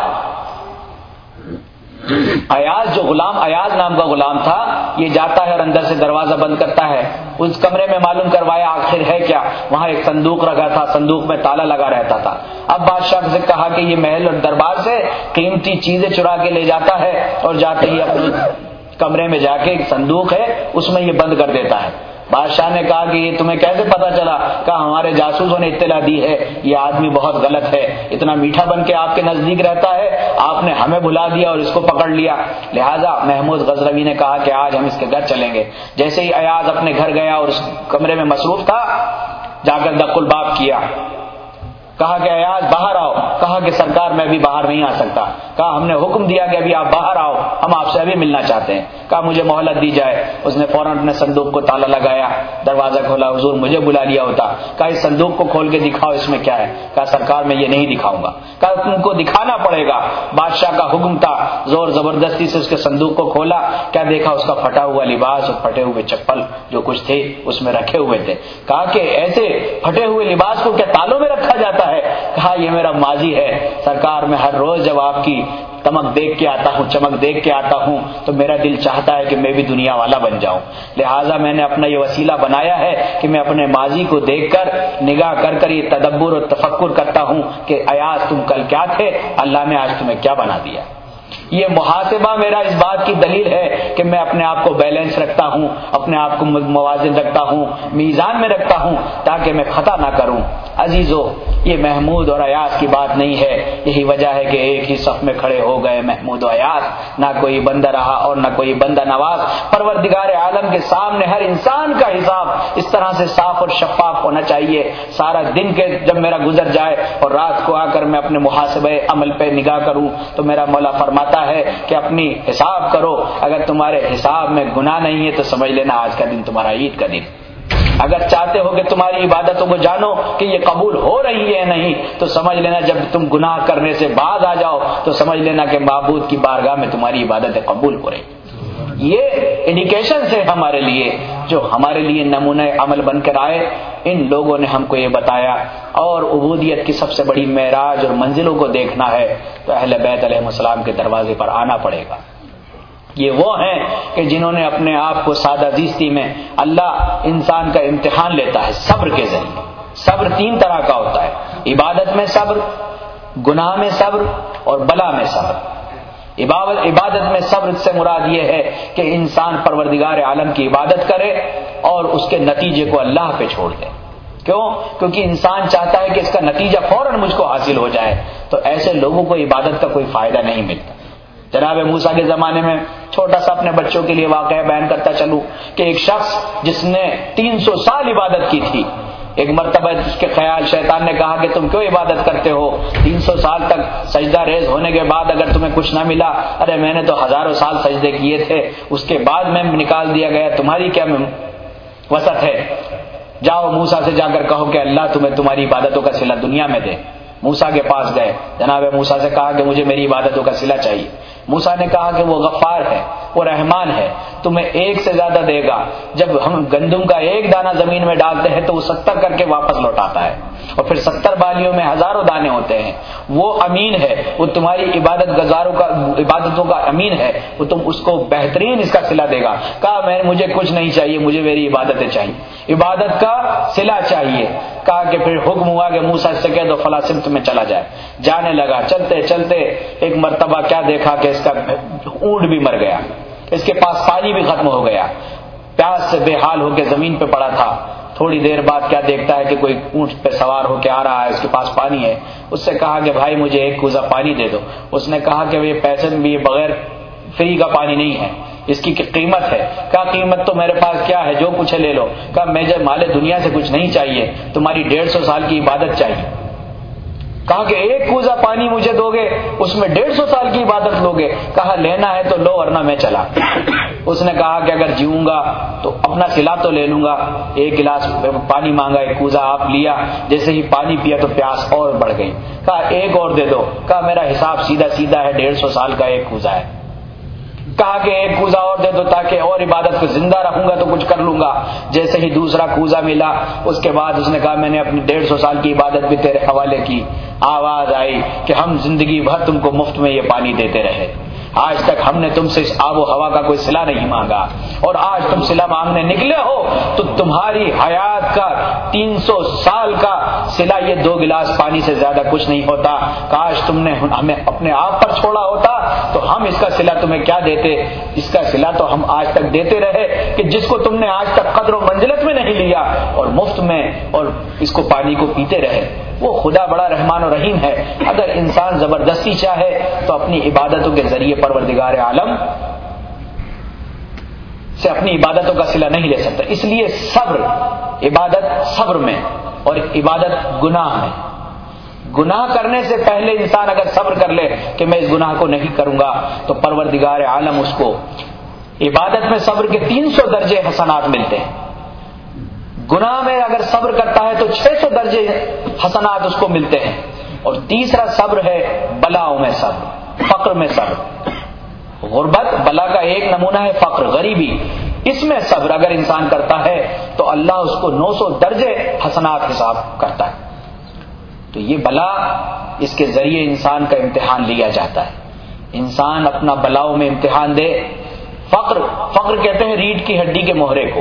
ایاز جو غلام ایاز نام کا غلام تھا یہ جاتا ہے اور اندر سے دروازہ بند کرتا ہے. اس کمرے میں معلوم کروایا آخر ہے کیا, وہاں ایک صندوق رکھا تھا, صندوق میں تالا لگا رہتا تھا. اب بادشاہ سے کہا کہ یہ محل اور دربار سے قیمتی چیزیں چرا کے لے جاتا ہے اور جاتے ہی اپنے کمرے میں جا کے ایک صندوق ہے اس میں یہ بند کر دیتا ہے. بادشاہ نے کہا کہ یہ تمہیں کیسے پتا چلا؟ کہا ہمارے جاسوسوں نے اطلاع دی ہے یہ آدمی بہت غلط ہے, اتنا میٹھا بن کے آپ کے نزدیک رہتا ہے, آپ نے ہمیں بھلا دیا اور اس کو پکڑ لیا. لہذا محمود غزنوی نے کہا کہ آج ہم اس کے گھر چلیں گے. جیسے ہی ایاز اپنے گھر گیا اور اس کمرے میں مصروف تھا, جا کر دق الباب کیا, کہا کہ ایاز باہر آؤ. کہا کہ سرکار میں ابھی باہر نہیں آ سکتا. کہا ہم نے حکم دیا کہ ابھی آپ باہر آؤ, ہم آپ سے ابھی ملنا چاہتے ہیں. کہا مجھے مہلت دی جائے. اس نے فوراً اپنے صندوق کو تالا لگایا, دروازہ کھولا. حضور مجھے بلا لیا ہوتا. کہا اس صندوق کو کھول کے دکھاؤ اس میں کیا ہے. کہا سرکار میں یہ نہیں دکھاؤں گا. کہا تم کو دکھانا پڑے گا, بادشاہ کا حکم تھا. زور زبردستی سے اس کے صندوق کو کھولا. کیا دیکھا؟ اس کا پھٹا ہوا لباس اور پھٹے ہوئے چپل جو کچھ تھے اس میں رکھے ہوئے تھے. کہا کہ ایسے پھٹے ہوئے لباس کو کیا تالوں میں رکھا جاتا ہے؟ کہا یہ میرا ماضی ہے سرکار, میں ہر روز جب آپ کی تمک دیکھ کے آتا ہوں, چمک دیکھ کے آتا ہوں تو میرا دل چاہتا ہے کہ میں بھی دنیا والا بن جاؤں. لہٰذا میں نے اپنا یہ وسیلہ بنایا ہے کہ میں اپنے ماضی کو دیکھ کر نگاہ کر کر یہ تدبر اور تفکر کرتا ہوں کہ ایاز تم کل کیا تھے, اللہ نے آج تمہیں کیا بنا دیا. یہ محاسبہ میرا اس بات کی دلیل ہے کہ میں اپنے آپ کو بیلنس رکھتا ہوں, اپنے آپ کو موازن رکھتا ہوں, میزان میں رکھتا ہوں تاکہ میں خطا نہ کروں. عزیزو, یہ محمود اور ایاز کی بات نہیں ہے. یہی وجہ ہے کہ ایک ہی صف میں کھڑے ہو گئے محمود و ایاز. نہ کوئی بندہ رہا اور نہ کوئی بندہ نواز. پروردگار عالم کے سامنے ہر انسان کا حساب اس طرح سے صاف اور شفاف ہونا چاہیے. سارا دن کے جب میرا گزر جائے اور رات کو آ کر میں اپنے محاسبہ عمل پہ نگاہ کروں تو میرا مولا فرماتا ہے کہ اپنی حساب کرو. اگر تمہارے حساب میں گناہ نہیں ہے تو سمجھ لینا آج کا دن تمہارا عید کا دن. اگر چاہتے ہو کہ تمہاری عبادتوں کو جانو کہ یہ قبول ہو رہی ہے نہیں تو سمجھ لینا جب تم گناہ کرنے سے باز آ جاؤ تو سمجھ لینا کہ معبود کی بارگاہ میں تمہاری عبادتیں قبول ہو رہی. یہ انڈیکیشن ہے ہمارے لیے, جو ہمارے لیے نمونہ عمل بن کر آئے. ان لوگوں نے ہم کو یہ بتایا. اور عبودیت کی سب سے بڑی معراج اور منزلوں کو دیکھنا ہے تو اہل بیت علیہ السلام کے دروازے پر آنا پڑے گا. یہ وہ ہیں کہ جنہوں نے اپنے آپ کو سادہ زیستی میں, اللہ انسان کا امتحان لیتا ہے صبر کے ذریعے. صبر تین طرح کا ہوتا ہے, عبادت میں صبر, گناہ میں صبر اور بلا میں صبر. عبادت میں صبر سے مراد یہ ہے کہ انسان پروردگار عالم کی عبادت کرے اور اس کے نتیجے کو اللہ پہ چھوڑ دے. کیوں؟ کیونکہ انسان چاہتا ہے کہ اس کا نتیجہ فوراً مجھ کو حاصل ہو جائے. تو ایسے لوگوں کو عبادت کا کوئی فائدہ نہیں ملتا. جناب موسیٰ کے زمانے میں چھوٹا سا اپنے بچوں کے لیے واقعہ بیان کرتا چلوں کہ ایک شخص جس نے تین سو سال عبادت کی تھی, ایک مرتبہ اس کے خیال شیطان نے کہا کہ تم کیوں عبادت کرتے ہو, تین سو سال تک سجدہ ریز ہونے کے بعد اگر تمہیں کچھ نہ ملا, ارے میں نے تو ہزاروں سال سجدے کیے تھے, اس کے بعد میں نکال دیا گیا, تمہاری کیا وسعت ہے؟ جاؤ موسیٰ سے جا کر کہو کہ اللہ تمہیں تمہاری عبادتوں کا صلہ دنیا میں دے. موسیٰ کے پاس گئے, جناب موسیٰ سے کہا کہ مجھے میری عبادتوں کا صلہ چاہیے. موسیٰ نے کہا کہ وہ غفار ہے, وہ رحمان ہے, تمہیں ایک سے زیادہ دے گا. جب ہم گندم کا ایک دانہ زمین میں ڈالتے ہیں تو وہ ستر کر کے واپس لوٹاتا ہے, اور پھر ستر بالیوں میں ہزاروں دانے ہوتے ہیں. وہ امین ہے, وہ تمہاری عبادت گزاروں کا عبادتوں کا امین ہے, وہ تم اس کو بہترین اس کا صلہ دے گا. کہا میں مجھے کچھ نہیں چاہیے, مجھے میری عبادتیں چاہیے, عبادت کا صلہ چاہیے. کہا کہ پھر حکم ہوا کہ موسیٰ سے کہہ دو فلاں سمت میں چلا جائے. جانے لگا. چلتے چلتے ایک مرتبہ کیا دیکھا کہ اس کا اونٹ بھی مر گیا, اس کے پاس پانی بھی ختم ہو گیا, پیاس سے بے حال ہو کے زمین پہ پڑا تھا. تھوڑی دیر بعد کیا دیکھتا ہے کہ کوئی اونٹ پہ سوار ہو کے آ رہا ہے, اس کے پاس پانی ہے. اس سے کہا کہ بھائی مجھے ایک کوزہ پانی دے دو. اس نے کہا کہ یہ پیسے بھی بغیر فری کا پانی نہیں ہے, اس کی قیمت ہے. کہا قیمت تو میرے پاس کیا ہے, جو کچھ ہے لے لو. کہا مجھے مال دنیا سے کچھ نہیں چاہیے, تمہاری ڈیڑھ سو سال کی عبادت چاہیے. کہا کہ ایک کوزہ پانی مجھے دو گے, اس میں ڈیڑھ سو سال کی عبادت لو گے. کہا لینا ہے تو لو ورنہ میں چلا. اس نے کہا کہ اگر جیوں گا تو اپنا صلہ تو لے لوں گا. ایک گلاس پانی مانگا, ایک کوزہ آپ لیا, جیسے ہی پانی پیا تو پیاس اور بڑھ گئی. کہا ایک اور دے دو. کہا میرا حساب سیدھا سیدھا ہے, ڈیڑھ سو سال کا ایک کوزہ ہے. کہا کہ ایک کوزہ اور دے دو تاکہ اور عبادت کو زندہ رکھوں گا تو کچھ کر لوں گا. جیسے ہی دوسرا کوزہ ملا اس کے بعد اس نے کہا میں نے اپنی ڈیڑھ سو سال کی عبادت بھی تیرے حوالے کی. آواز آئی کہ ہم زندگی بھر تم کو مفت میں یہ پانی دیتے رہے, آج تک ہم نے تم سے اس آب و ہوا کا کوئی صلہ نہیں مانگا, اور آج تم صلہ مانگنے نکلے ہو تو تمہاری حیات کا تین سو سال کا صلہ یہ دو گلاس پانی سے زیادہ کچھ نہیں ہوتا. کاش تم نے ہمیں اپنے آپ پر چھوڑا ہوتا تو ہم اس کا صلہ تمہیں کیا دیتے. اس کا صلہ تو ہم آج تک دیتے رہے کہ جس کو تم نے آج تک قدر و منزلت میں نہیں لیا اور مفت میں اور اس کو پانی کو پیتے رہے. وہ خدا بڑا رحمان و رحیم ہے. اگر انسان زبردستی چاہے تو اپنی عبادتوں کے ذریعے پروردگار عالم سے اپنی عبادتوں کا صلہ نہیں لے سکتا. اس لیے صبر, عبادت صبر میں اور عبادت گناہ میں. گناہ کرنے سے پہلے انسان اگر صبر کر لے کہ میں اس گناہ کو نہیں کروں گا تو پروردگار عالم اس کو عبادت میں صبر کے تین سو درجے حسنات ملتے ہیں. گناہ میں اگر صبر کرتا ہے تو چھ سو درجے حسنات اس کو ملتے ہیں. اور تیسرا صبر ہے بلاؤں میں صبر, فقر میں صبر. غربت بلا کا ایک نمونہ ہے, فقر غریبی, اس میں صبر اگر انسان کرتا ہے تو اللہ اس کو نو سو درجے حسنات حساب کرتا ہے. تو یہ بلا, اس کے ذریعے انسان کا امتحان لیا جاتا ہے. انسان اپنا بلاؤں میں امتحان دے. فقر فقر کہتے ہیں ریڑھ کی ہڈی کے مہرے کو.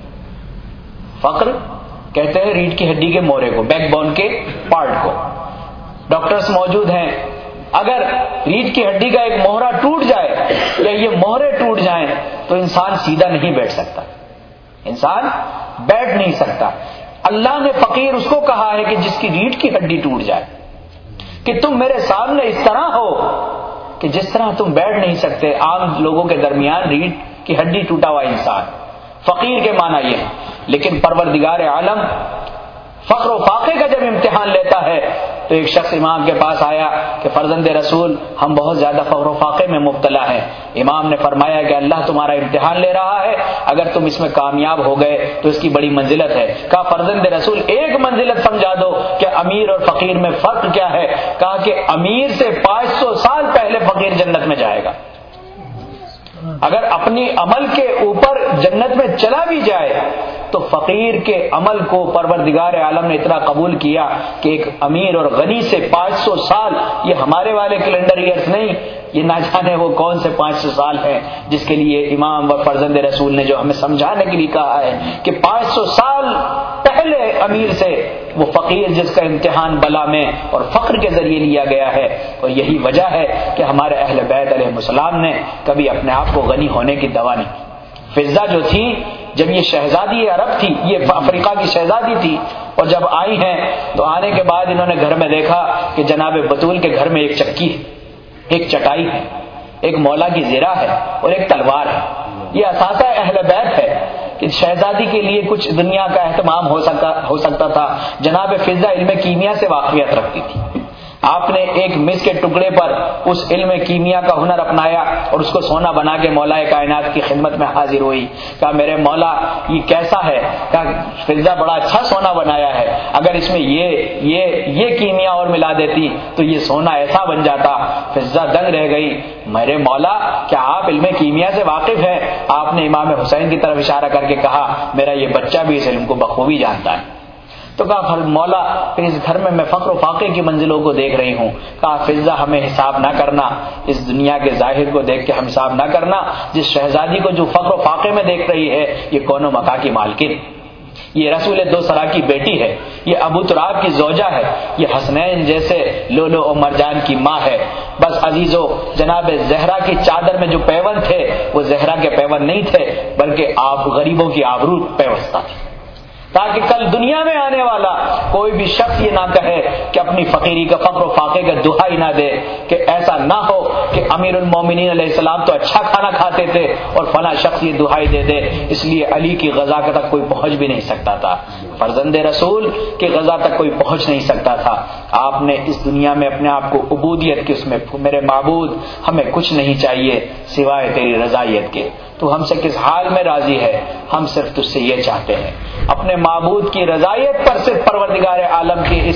فقر کہتے ہیں ریڑھ کی ہڈی کے مہرے کو, بیک بون کے پارٹ کو. ڈاکٹرز موجود ہیں, اگر ریڑھ کی ہڈی کا ایک مہرا ٹوٹ جائے یا یہ مہرے ٹوٹ جائیں تو انسان سیدھا نہیں بیٹھ سکتا, انسان بیٹھ نہیں سکتا. اللہ نے فقیر اس کو کہا ہے کہ جس کی ریڑھ کی ہڈی ٹوٹ جائے کہ تم میرے سامنے اس طرح ہو کہ جس طرح تم بیٹھ نہیں سکتے. عام لوگوں کے درمیان ریڑھ کی ہڈی ٹوٹا ہوا انسان, فقیر کے معنی یہ ہے. لیکن پروردگار عالم فقر و فاقے کا جب امتحان لیتا ہے تو ایک شخص امام کے پاس آیا کہ فرزند رسول ہم بہت زیادہ فقر و فاقے میں مبتلا ہیں. امام نے فرمایا کہ اللہ تمہارا امتحان لے رہا ہے, اگر تم اس میں کامیاب ہو گئے تو اس کی بڑی منزلت ہے. کہا فرزند رسول ایک منزلت سمجھا دو کہ امیر اور فقیر میں فرق کیا ہے. کہا کہ امیر سے پانچ سو سال پہلے فقیر جنت میں جائے گا. اگر اپنی عمل کے اوپر جنت میں چلا بھی جائے تو فقیر کے عمل کو پروردگار عالم نے اتنا قبول کیا کہ ایک امیر اور غنی سے پانچ سو سال, یہ ہمارے والے کیلنڈر ایئرز نہیں, یہ نہ جانے وہ کون سے پانچ سو سال ہیں جس کے لیے امام و فرزند رسول نے جو ہمیں سمجھانے کے لیے کہا ہے کہ پانچ سو سال پہلے امیر سے وہ فقیر جس کا امتحان بلا میں اور فقر کے ذریعے لیا گیا ہے. اور یہی وجہ ہے کہ ہمارے اہل بیت علیہ السلام نے کبھی اپنے آپ کو غنی ہونے کی دعویٰ نہیں. فضہ جو تھی, جب یہ شہزادی عرب تھی, یہ افریقہ کی شہزادی تھی, اور جب آئی ہیں تو آنے کے بعد انہوں نے گھر میں دیکھا کہ جناب بطول کے گھر میں ایک چکی ہے, ایک چٹائی ہے, ایک مولا کی زرہ ہے اور ایک تلوار ہے. یہ اثاثہ اہل بیت ہے کہ شہزادی کے لیے کچھ دنیا کا اہتمام ہو سکتا ہو سکتا تھا. جناب فضہ علم کیمیا سے واقفیت رکھتی تھی. آپ نے ایک مس کے ٹکڑے پر اس علم کیمیا کا ہنر اپنایا اور اس کو سونا بنا کے مولا کائنات کی خدمت میں حاضر ہوئی. کہا میرے مولا یہ کیسا ہے؟ کہا فضہ بڑا اچھا سونا بنایا ہے, اگر اس میں یہ یہ یہ کیمیا اور ملا دیتی تو یہ سونا ایسا بن جاتا. فضہ دنگ رہ گئی. میرے مولا کیا آپ علم کیمیا سے واقف ہیں؟ آپ نے امام حسین کی طرف اشارہ کر کے کہا میرا یہ بچہ بھی اس علم کو بخوبی جانتا ہے. تو کہا مولا پھر اس گھر میں میں فقر و فاقے کی منزلوں کو دیکھ رہی ہوں. کہا فضہ ہمیں حساب نہ کرنا, اس دنیا کے ظاہر کو دیکھ کے ہم حساب نہ کرنا. جس شہزادی کو جو فقر و فاقے میں دیکھ رہی ہے یہ کون و مکا کی مالکن, یہ رسول دو سرا کی بیٹی ہے, یہ ابو تراب کی زوجہ ہے, یہ حسنین جیسے لولو اور مرجان کی ماں ہے. بس عزیزو جناب زہرا کی چادر میں جو پیون تھے وہ زہرا کے پیون نہیں تھے بلکہ آپ غریبوں کی آبرو پیوستہ تھی, تاکہ کل دنیا میں آنے والا کوئی بھی شخص یہ نہ کہے کہ اپنی فقیری کا فقر و فاقے کا دہائی نہ دے, کہ ایسا نہ ہو کہ امیر المومنین علیہ السلام تو اچھا کھانا کھاتے تھے اور فلاں شخص یہ دہائی دے دے. اس لیے علی کی غزا تک کوئی پہنچ بھی نہیں سکتا تھا, فرزند رسول کی غزا تک کوئی پہنچ نہیں سکتا تھا. آپ نے اس دنیا میں اپنے آپ کو عبودیت کی اس میں, میرے معبود ہمیں کچھ نہیں چاہیے سوائے تیری رضائیت کے, تو ہم سے کس حال میں راضی ہے, ہم صرف تجھ سے یہ چاہتے ہیں. اپنے معبود کی رضائیت پر صرف پروردگار عالم کی اس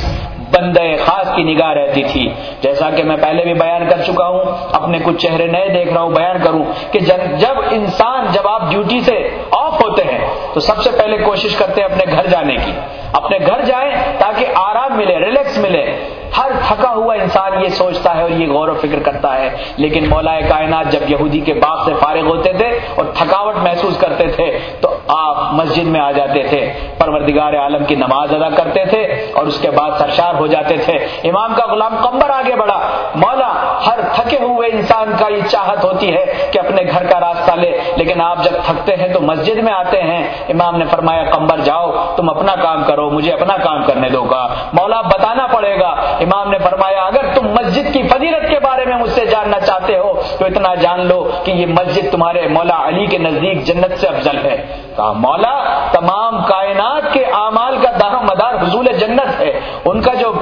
بندے خاص کی نگاہ رہتی تھی. جیسا کہ میں پہلے بھی بیان کر چکا ہوں, اپنے کچھ چہرے نئے دیکھ رہا ہوں, بیان کروں کہ جب انسان جب آپ ڈیوٹی سے آف ہوتے ہیں تو سب سے پہلے کوشش کرتے ہیں اپنے گھر جانے کی, اپنے گھر جائیں تاکہ آرام ملے, ریلیکس ملے. ہر تھکا ہوا انسان یہ سوچتا ہے اور یہ غور و فکر کرتا ہے. لیکن مولا کائنات جب یہودی کے باغ سے فارغ ہوتے تھے اور تھکاوٹ محسوس کرتے تھے تو آپ مسجد میں آ جاتے تھے, پروردگار عالم کی نماز ادا کرتے تھے اور اس کے بعد سرشار ہو جاتے تھے. امام کا غلام قمبر آگے بڑھا, مولا ہر تھکے ہوئے انسان کا یہ چاہت ہوتی ہے کہ اپنے گھر کا راستہ لے, لیکن آپ جب تھکتے ہیں تو مسجد میں آتے ہیں. امام نے فرمایا قمبر جاؤ تم اپنا کام کرو, مجھے اپنا کام کرنے دو. گا مولا بتانا پڑے گا. امام نے فرمایا اگر تم مسجد کی فضیلت کے بارے میں مجھ سے جاننا چاہتے ہو تو اتنا جان لو کہ یہ مسجد تمہارے مولا علی کے نزدیک جنت سے افضل ہے. کہا مولا تمام کائنات کے اعمال کا دار و مدار حصول جنت ہے, ان کا جو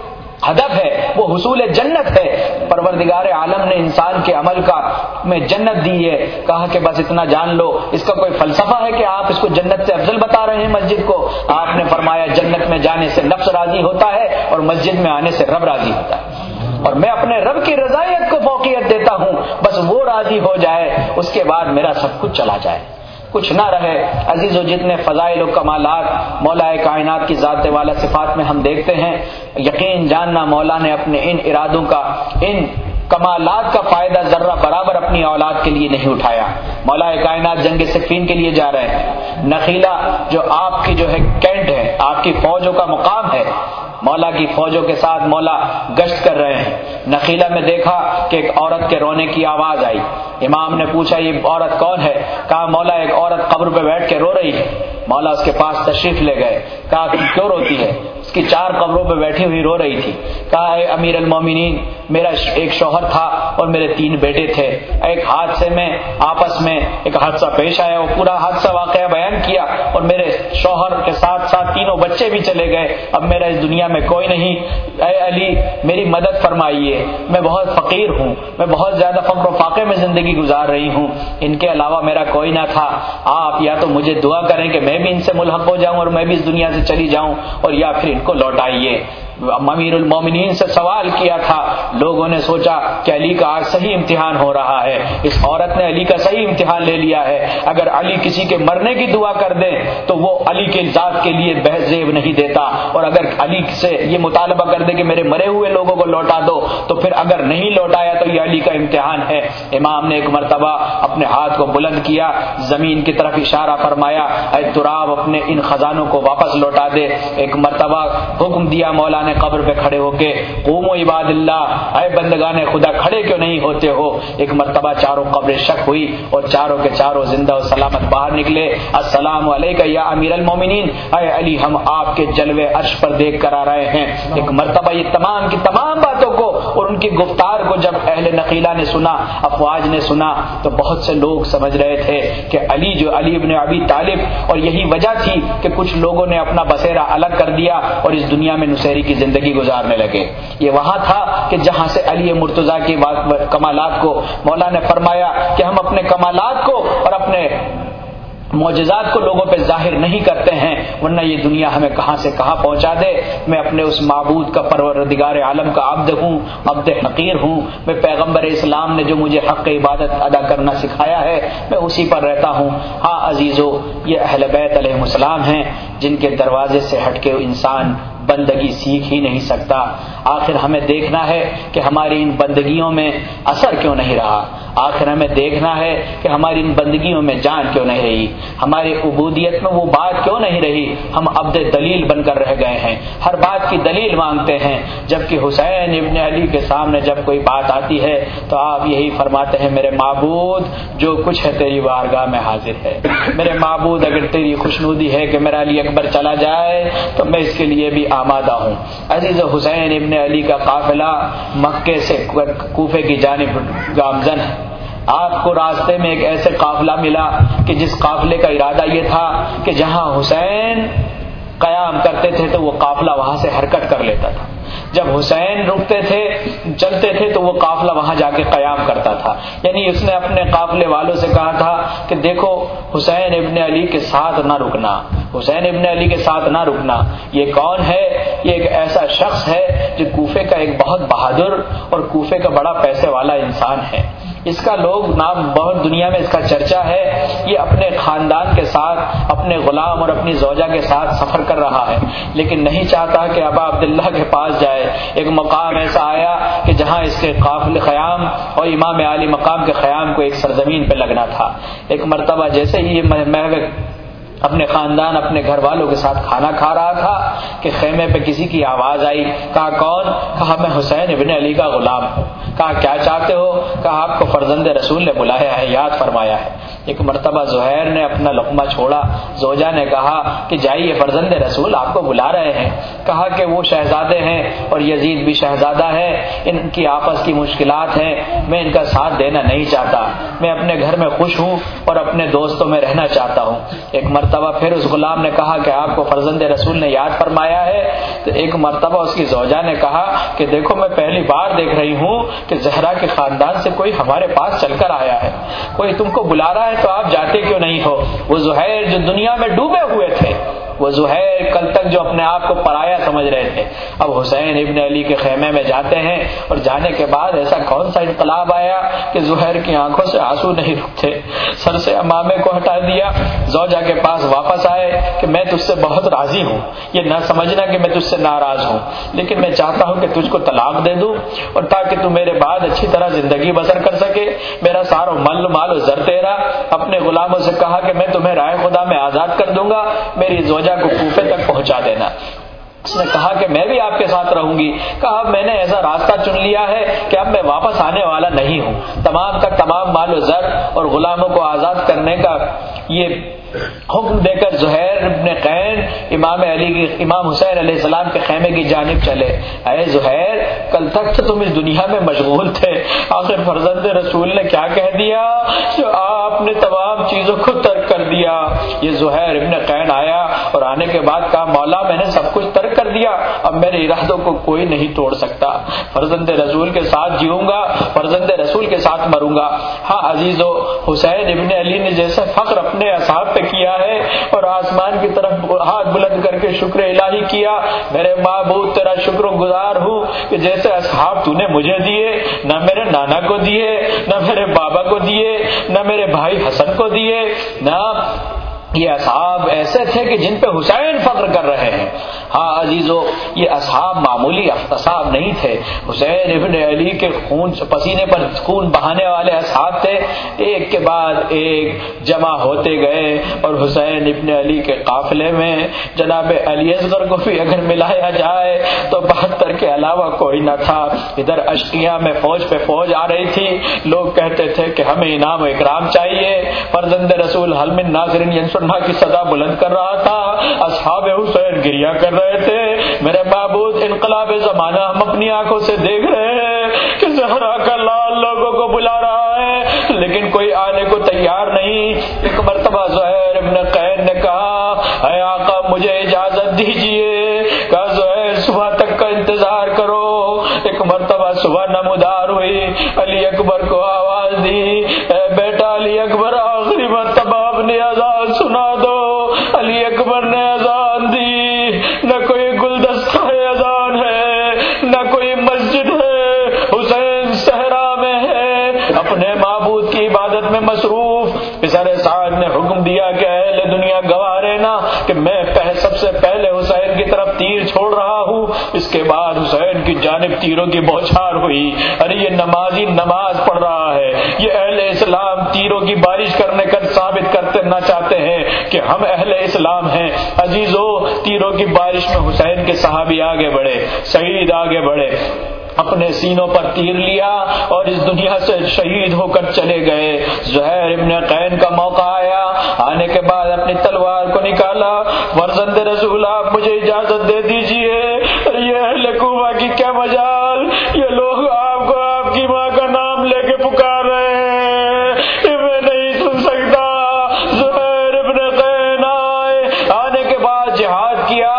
ہدف ہے وہ حصول جنت ہے. پروردگار عالم نے انسان کے عمل کا میں جنت دی ہے. کہا کہ بس اتنا جان لو, اس کا کوئی فلسفہ ہے کہ آپ اس کو جنت سے افضل بتا رہے ہیں مسجد کو؟ آپ نے فرمایا جنت میں جانے سے نفس راضی ہوتا ہے اور مسجد میں آنے سے رب راضی ہوتا ہے, اور میں اپنے رب کی رضایت کو فوقیت دیتا ہوں. بس وہ راضی ہو جائے اس کے بعد میرا سب کچھ چلا جائے, کچھ نہ رہے. عزیزو جتنے فضائل و کمالات مولا کائنات کی ذات والا صفات میں ہم دیکھتے ہیں, یقین جاننا مولا نے اپنے ان ارادوں کا, ان کمالات کا فائدہ ذرہ برابر اپنی اولاد کے لیے نہیں اٹھایا. مولا کائنات جنگ صفین کے لیے جا رہے ہیں. نخیلہ جو آپ کی جو ہے کینٹ ہے, آپ کی فوجوں کا مقام ہے, مولا کی فوجوں کے ساتھ مولا گشت کر رہے ہیں. نخیلہ میں دیکھا کہ ایک عورت کے رونے کی آواز آئی. امام نے پوچھا یہ عورت کون ہے؟ کہا مولا ایک عورت قبر پہ بیٹھ کے رو رہی ہے. مولا اس کے پاس تشریف لے گئے. کہا کیوں روتی ہے؟ اس کی چار قبروں پہ بیٹھی ہوئی رو رہی تھی. کہا اے امیر المومنین, میرا ایک شوہر تھا اور میرے تین بیٹے تھے. ایک حادثے میں آپس میں ایک حادثہ پیش آیا, وہ پورا حادثہ واقعہ بیان کیا, اور میرے شوہر کے ساتھ ساتھ تینوں بچے بھی چلے گئے. اب میرا اس دنیا میں کوئی نہیں. اے علی میری مدد فرمائیے, میں بہت فقیر ہوں, میں بہت زیادہ فقر و فاقے میں زندگی گزار رہی ہوں, ان کے علاوہ میرا کوئی نہ تھا. آپ یا تو مجھے دعا کریں کہ میں بھی ان سے ملحق ہو جاؤں اور میں بھی اس دنیا سے چلی جاؤں, اور یا پھر ان کو لوٹائیے. امیر المومنین سے سوال کیا تھا. لوگوں نے سوچا کہ علی کا آج صحیح امتحان ہو رہا ہے, اس عورت نے علی کا صحیح امتحان لے لیا ہے. اگر علی کسی کے مرنے کی دعا کر دے تو وہ علی کے ذات کے لیے بحث زیب نہیں دیتا, اور اگر علی سے یہ مطالبہ کر دے کہ میرے مرے ہوئے لوگوں کو لوٹا دو تو پھر اگر نہیں لوٹایا تو یہ علی کا امتحان ہے. امام نے ایک مرتبہ اپنے ہاتھ کو بلند کیا, زمین کی طرف اشارہ فرمایا, اے تراب اپنے ان خزانوں کو واپس لوٹا دے. ایک مرتبہ حکم دیا مولا نے قبر پہ کھڑے ہو کے, قوموا عباد اللہ, اے بندگان خدا کھڑے کیوں نہیں ہوتے ہو؟ ایک مرتبہ چاروں قبریں شک ہوئی اور چاروں کے چاروں زندہ و سلامت باہر نکلے. السلام علیکہ یا امیر المومنین, اے علی ہم آپ کے جلوے عرش پر دیکھ کر آ رہے ہیں. ایک مرتبہ یہ تمام کی تمام باتوں کو اور ان کی گفتار کو جب اہل نخیلہ نے سنا, افواج نے سنا, تو بہت سے لوگ سمجھ رہے تھے کہ علی جو علی ابن ابی طالب, اور یہی وجہ تھی کہ کچھ لوگوں نے اپنا بسیرا الگ کر دیا اور اس دنیا میں نصیری کی زندگی گزارنے لگے. یہ وہاں تھا کہ جہاں سے علی مرتضیٰ کی کمالات کو مولا نے فرمایا کہ ہم اپنے کمالات کو اور اپنے معجزات کو لوگوں پہ ظاہر نہیں کرتے ہیں, ورنہ یہ دنیا ہمیں کہاں سے کہاں پہنچا دے. میں اپنے اس معبود کا پروردگار عالم کا عبد ہوں, عبد حقیر ہوں. میں پیغمبر اسلام نے جو مجھے حق عبادت ادا کرنا سکھایا ہے میں اسی پر رہتا ہوں. ہاں عزیزو, یہ اہل بیت علیہ السلام ہیں جن کے دروازے سے ہٹ کے انسان بندگی سیکھ ہی نہیں سکتا. آخر ہمیں دیکھنا ہے کہ ہماری ان بندگیوں میں اثر کیوں نہیں رہا, آخر ہمیں دیکھنا ہے کہ ہماری ان بندگیوں میں جان کیوں نہیں رہی, ہماری عبودیت میں وہ بات کیوں نہیں رہی. ہم عبد دلیل بن کر رہ گئے ہیں, ہر بات کی دلیل مانگتے ہیں, جبکہ حسین ابن علی کے سامنے جب کوئی بات آتی ہے تو آپ یہی فرماتے ہیں, میرے معبود جو کچھ ہے تیری بارگاہ میں حاضر ہے. میرے معبود اگر تیری خوشنودی ہے کہ میرا علی اکبر چلا جائے تو میں اس کے لیے بھی آمادہ ہوں. عزیز حسین ابن علی کا قافلہ مکے سے کوفے کی جانب گامزن ہے. آپ کو راستے میں ایک ایسے قافلہ ملا کہ جس قافلے کا ارادہ یہ تھا کہ جہاں حسین قیام کرتے تھے تو وہ قافلہ وہاں سے حرکت کر لیتا تھا، جب حسین رکتے تھے چلتے تھے تو وہ قافلہ وہاں جا کے قیام کرتا تھا۔ یعنی اس نے اپنے قافلے والوں سے کہا تھا کہ دیکھو حسین ابن علی کے ساتھ نہ رکنا، حسین ابن علی کے ساتھ نہ رکنا۔ یہ کون ہے؟ یہ ایک ایسا شخص ہے جو کوفے کا ایک بہت بہادر اور کوفے کا بڑا پیسے والا انسان ہے، اس کا لوگ نام بہت دنیا میں اس کا چرچا ہے، یہ اپنے خاندان کے ساتھ اپنے غلام اور اپنی زوجہ کے ساتھ سفر کر رہا ہے، لیکن نہیں چاہتا کہ ابا عبداللہ کے پاس جائے۔ ایک مقام ایسا آیا کہ جہاں اس کے قافلے خیام اور امام عالی مقام کے خیام کو ایک سرزمین پہ لگنا تھا۔ ایک مرتبہ جیسے ہی یہ محو اپنے خاندان اپنے گھر والوں کے ساتھ کھانا کھا رہا تھا کہ خیمے پہ کسی کی آواز آئی، کہا کون؟ کہا میں حسین ابن علی کا غلام ہوں۔ کہا کیا چاہتے ہو؟ کہا آپ کو فرزند رسول نے بلایا ہے، یاد فرمایا ہے۔ ایک مرتبہ زہیر نے اپنا لقمہ چھوڑا، زوجہ نے کہا کہ جائیے فرزند رسول آپ کو بلا رہے ہیں۔ کہا کہ وہ شہزادے ہیں اور یزید بھی شہزادہ ہے، ان کی آپس کی مشکلات ہیں، میں ان کا ساتھ دینا نہیں چاہتا، میں اپنے گھر میں خوش ہوں اور اپنے دوستوں میں رہنا چاہتا ہوں۔ ایک مرتبہ پھر اس غلام نے کہا کہ آپ کو فرزند رسول نے یاد فرمایا ہے، تو ایک مرتبہ اس کی زوجہ نے کہا کہ دیکھو میں پہلی بار دیکھ رہی ہوں کہ زہرا کے خاندان سے کوئی ہمارے پاس چل کر آیا ہے، کوئی تم کو بلا رہا ہے تو آپ جاتے کیوں نہیں ہو؟ وہ زہیر جو دنیا میں ڈوبے ہوئے تھے، وہ زہیر کل تک جو اپنے آپ کو پرایا سمجھ رہے تھے، اب حسین ابن علی کے خیمے میں جاتے ہیں، اور جانے کے بعد ایسا کون سا انقلاب آیا کہ زہیر کی آنکھوں سے آنسو نہیں رکتے، سر سے امامے کو ہٹا دیا، زوجہ کے پاس واپس آئے کہ میں تجھ سے بہت راضی ہوں، یہ نہ سمجھنا کہ میں تجھ سے ناراض ہوں، لیکن میں چاہتا ہوں کہ تجھ کو طلاق دے دوں اور تاکہ تو میرے بعد اچھی طرح زندگی بسر کر سکے، میرا سارا مال مال و زر تیرا۔ اپنے غلاموں سے کہا کہ میں تمہیں رائے خدا میں آزاد کر دوں گا، میری زوجہ کو کوفے تک پہنچا دینا۔ اس نے کہا کہ میں بھی آپ کے ساتھ رہوں گی۔ کہا میں نے ایسا راستہ چن لیا ہے کہ اب میں واپس آنے والا نہیں ہوں، تمام کا تمام مال و زر اور غلاموں کو آزاد کرنے کا یہ حکم دے کر زہیر ابن قین امام علی کی امام حسین علیہ السلام کے خیمے کی جانب چلے۔ اے زہیر کل تک تو تم اس دنیا میں مشغول تھے، آخر فرزند رسول نے کیا کہہ دیا کہ آپ نے تمام چیزوں کو ترک کر دیا۔ یہ زہیر ابن قین آیا اور آنے کے بعد کہا مولا میں نے سب کچھ ترک کر دیا، اب میرے ارادوں کو کوئی نہیں توڑ سکتا، فرزند رسول کے ساتھ جیوں گا، فرزند رسول کے ساتھ مروں گا۔ ہاں عزیزو، حسین ابن علی نے جیسے فخر اپنے اصحاب پہ کیا ہے اور آسمان کی طرف ہاتھ بلند کر کے شکر الہی کیا، میرے معبود تیرا شکر گزار ہوں کہ جیسے اصحاب تو نے مجھے دیے، نہ میرے نانا کو دیے، نہ میرے بابا کو دیے، نہ میرے بھائی حسن کو دیے، نہ یہ اصحاب ایسے تھے کہ جن پہ حسین فخر کر رہے ہیں۔ ہاں عزیزو، یہ اصحاب معمولی اصحاب نہیں تھے، حسین ابن علی کے خون پسینے پر خون بہانے والے اصحاب تھے، ایک کے بعد ایک جمع ہوتے گئے، اور حسین ابن علی کے قافلے میں جناب علی اصغر کو بھی اگر ملایا جائے تو بہتر کے علاوہ کوئی نہ تھا۔ ادھر اشقیاء میں فوج پہ فوج آ رہی تھی، لوگ کہتے تھے کہ ہمیں انعام و اکرام چاہیے، فرزند رسول حل من ناصر ینصرنا کی صدا بلند کر رہا تھا، اصحاب حسین گریہ کر رہے تھے۔ میرے معبود انقلاب زمانہ ہم اپنی آنکھوں سے دیکھ رہے ہیں کہ زہرا کا لال لوگوں کو بلا رہا ہے لیکن کوئی آنے کو تیار نہیں۔ ایک مرتبہ زہیر ابن قین نے کہا اے آقا مجھے اجازت دیجیے، کہا زہیر صبح تک کا انتظار کرو۔ ایک مرتبہ صبح نمودار ہوئی، علی اکبر کو آواز دی اے بیٹا علی اکبر آخری مرتبہ اپنی اذان سنا دو۔ علی اکبر نے اذان دی، نہ کوئی گلدستہ اذان ہے، نہ کوئی مسجد ہے، حسین صحرا میں ہے، اپنے معبود کی عبادت میں مصروف۔ پسر سعد نے حکم دیا کہ اہل دنیا گواہ رہنا کہ میں سب سے پہلے حسین کی طرف تیر چھوڑ رہا ہوں۔ اس کے بعد حسین کی جانب تیروں کی بوچھار ہوئی۔ ارے یہ نمازی نماز پڑھ رہا ہے، یہ اہل اسلام تیروں کی بارش کرنے کا ثابت کرتے نہ چاہتے ہیں کہ ہم اہل اسلام ہیں۔ عزیزو، تیروں کی بارش میں حسین کے صحابی آگے بڑھے، شہید آگے بڑھے، اپنے سینوں پر تیر لیا اور اس دنیا سے شہید ہو کر چلے گئے۔ زہیر ابن قین کا موقع آیا، آنے کے بعد اپنی تلوار کو نکالا، فرزند رسول آپ مجھے اجازت دے دیجئے۔ یہ اہل کوفہ کی کیا مجال، یہ لوگ آپ کو آپ کی ماں کا نام لے کے پکار رہے ہیں، میں نہیں سن سکتا۔ زہیر ابن قین آئے، آنے کے بعد جہاد کیا،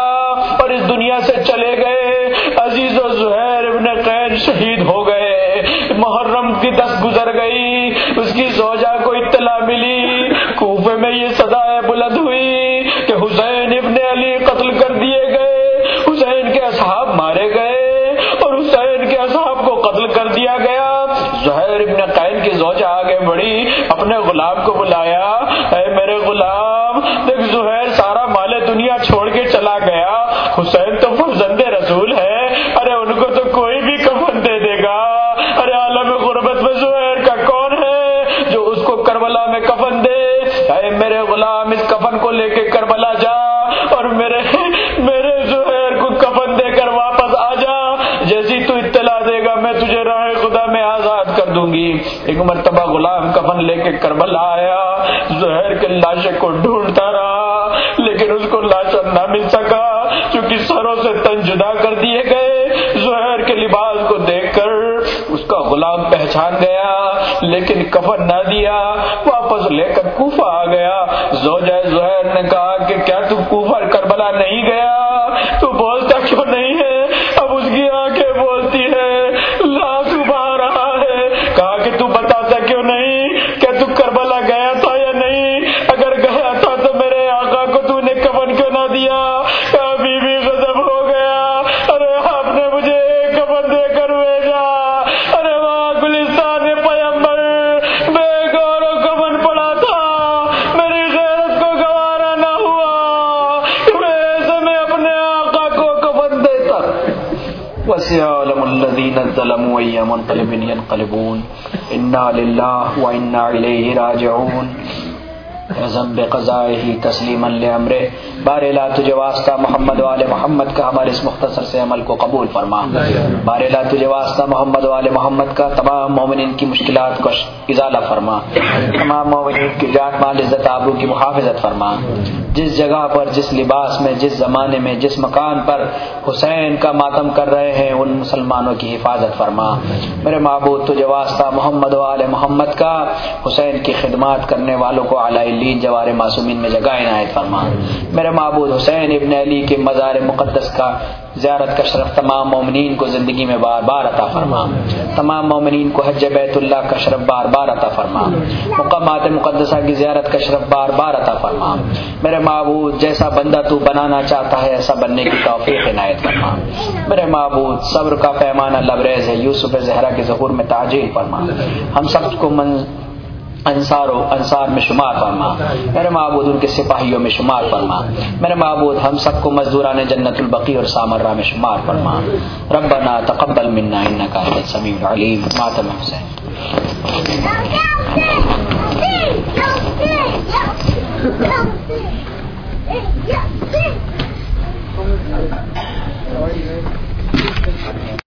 کی زوجہ کو اطلاع ملی، کوفے میں یہ صدائیں بلند ہوئی کہ حسین ابن علی قتل کر دیے گئے، حسین کے اصحاب مارے گئے اور حسین کے اصحاب کو قتل کر دیا گیا۔ زہیر ابن قین کی زوجہ آگے بڑھی، اپنے غلام کو بلایا، اے میرے غلام دیکھ زہیر سارا مال دنیا چھوڑ کے چلا گیا، حسین تو فرزند رسول ہے، ارے ان کو تو کوئی بھی کفن دے دے گا، ارے عالم غربت میں زہیر کا کون ہے جو اس کو کربلا میں کفن دے؟ اے میرے غلام اس کفن کو لے کے کربلا جا اور میرے میرے زہیر کو کفن دے کر واپس آ جا، جیسی تو اطلاع دے گا میں تجھے راہ خدا میں آزاد کر دوں گی۔ ایک مرتبہ غلام کفن لے کے کربلا آیا، زہیر کے لاشے کو ڈھونڈتا رہا لیکن اس کو لاشا نہ مل سکا، چونکہ سروں سے تن جدا کر دیے گئے۔ زہیر کے لباس کو دیکھ کر اس کا غلام پہچان گیا لیکن کفن نہ دیا، واپس لے کر کوفہ آ گیا۔ زوجہ زہیر نے کہا کہ کیا تو کوفہ کربلا نہیں گیا؟ تو بولتا کیوں نہیں ہے؟ اب اس کی آنکھیں بولتی ہے، لاش بہا رہا ہے۔ کہا کہ تو بتاتا کیوں نہیں کہ تو کربلا گیا تھا یا نہیں؟ اگر گیا تھا تو میرے آقا کو تو نے کفن کیوں نہ دیا؟ کہا بی بی غضب ہو گیا، ارے آپ نے مجھے ایک کفن دے کر بھیجا، ارے وہاں گلستان پیمبر بے گور و کفن پڑا تھا، میری غیرت کو گوارا نہ ہوا کہ میں ایسے میں اپنے آقا کو کفن دیتا۔ وَسَيَعْلَمُ الَّذِينَ ظَلَمُوا أَيَّ مُنقَلِبٍ يَنقَلِبُونَ إِنَّا لِلَّهِ وَإِنَّا إِلَيْهِ رَاجِعُونَ۔ اعظم بقضائه تسلیما لامرہ۔ بار الہ تجھے واسطہ محمد و آل محمد کا ہمارے اس مختصر سے عمل کو قبول فرما۔ بار الہ تجھے واسطہ محمد و آل محمد کا تمام مومنین کی مشکلات کو ازالہ فرما، تمام مومنین کی جان مال عزت آبرو کی محافظت فرما۔ جس جگہ پر، جس لباس میں، جس زمانے میں، جس مکان پر حسین کا ماتم کر رہے ہیں ان مسلمانوں کی حفاظت فرما۔ میرے معبود تجھے واسطہ محمد و آل محمد کا حسین کی خدمات کرنے والوں کو اعلی جوار معصومین میں جگہ عنایت فرما۔ میرے معبود حسین ابن علی کے مزار مقدس کا زیارت کا شرف تمام مومنین کو زندگی میں بار بار عطا فرما، تمام مومنین کو حج بیت اللہ کا شرف بار بار عطا فرما، مقامات مقدسہ کی زیارت کا شرف بار بار عطا فرما۔ میرے معبود جیسا بندہ تو بنانا چاہتا ہے ایسا بننے کی توفیق عنایت فرما۔ میرے معبود صبر کا پیمانہ لبریز ہے، یوسف زہرا کے ظہور میں تعجیل فرما، ہم سب کو من انصار و انصار میں شمار فرما۔ میرے معبود ان کے سپاہیوں میں شمار فرما۔ میرے معبود ہم سب کو مزدوران جنت البقیع اور سامرہ میں شمار فرما۔ ربنا تقبل منا انک انت السمیع العلیم۔ ماتم حسین۔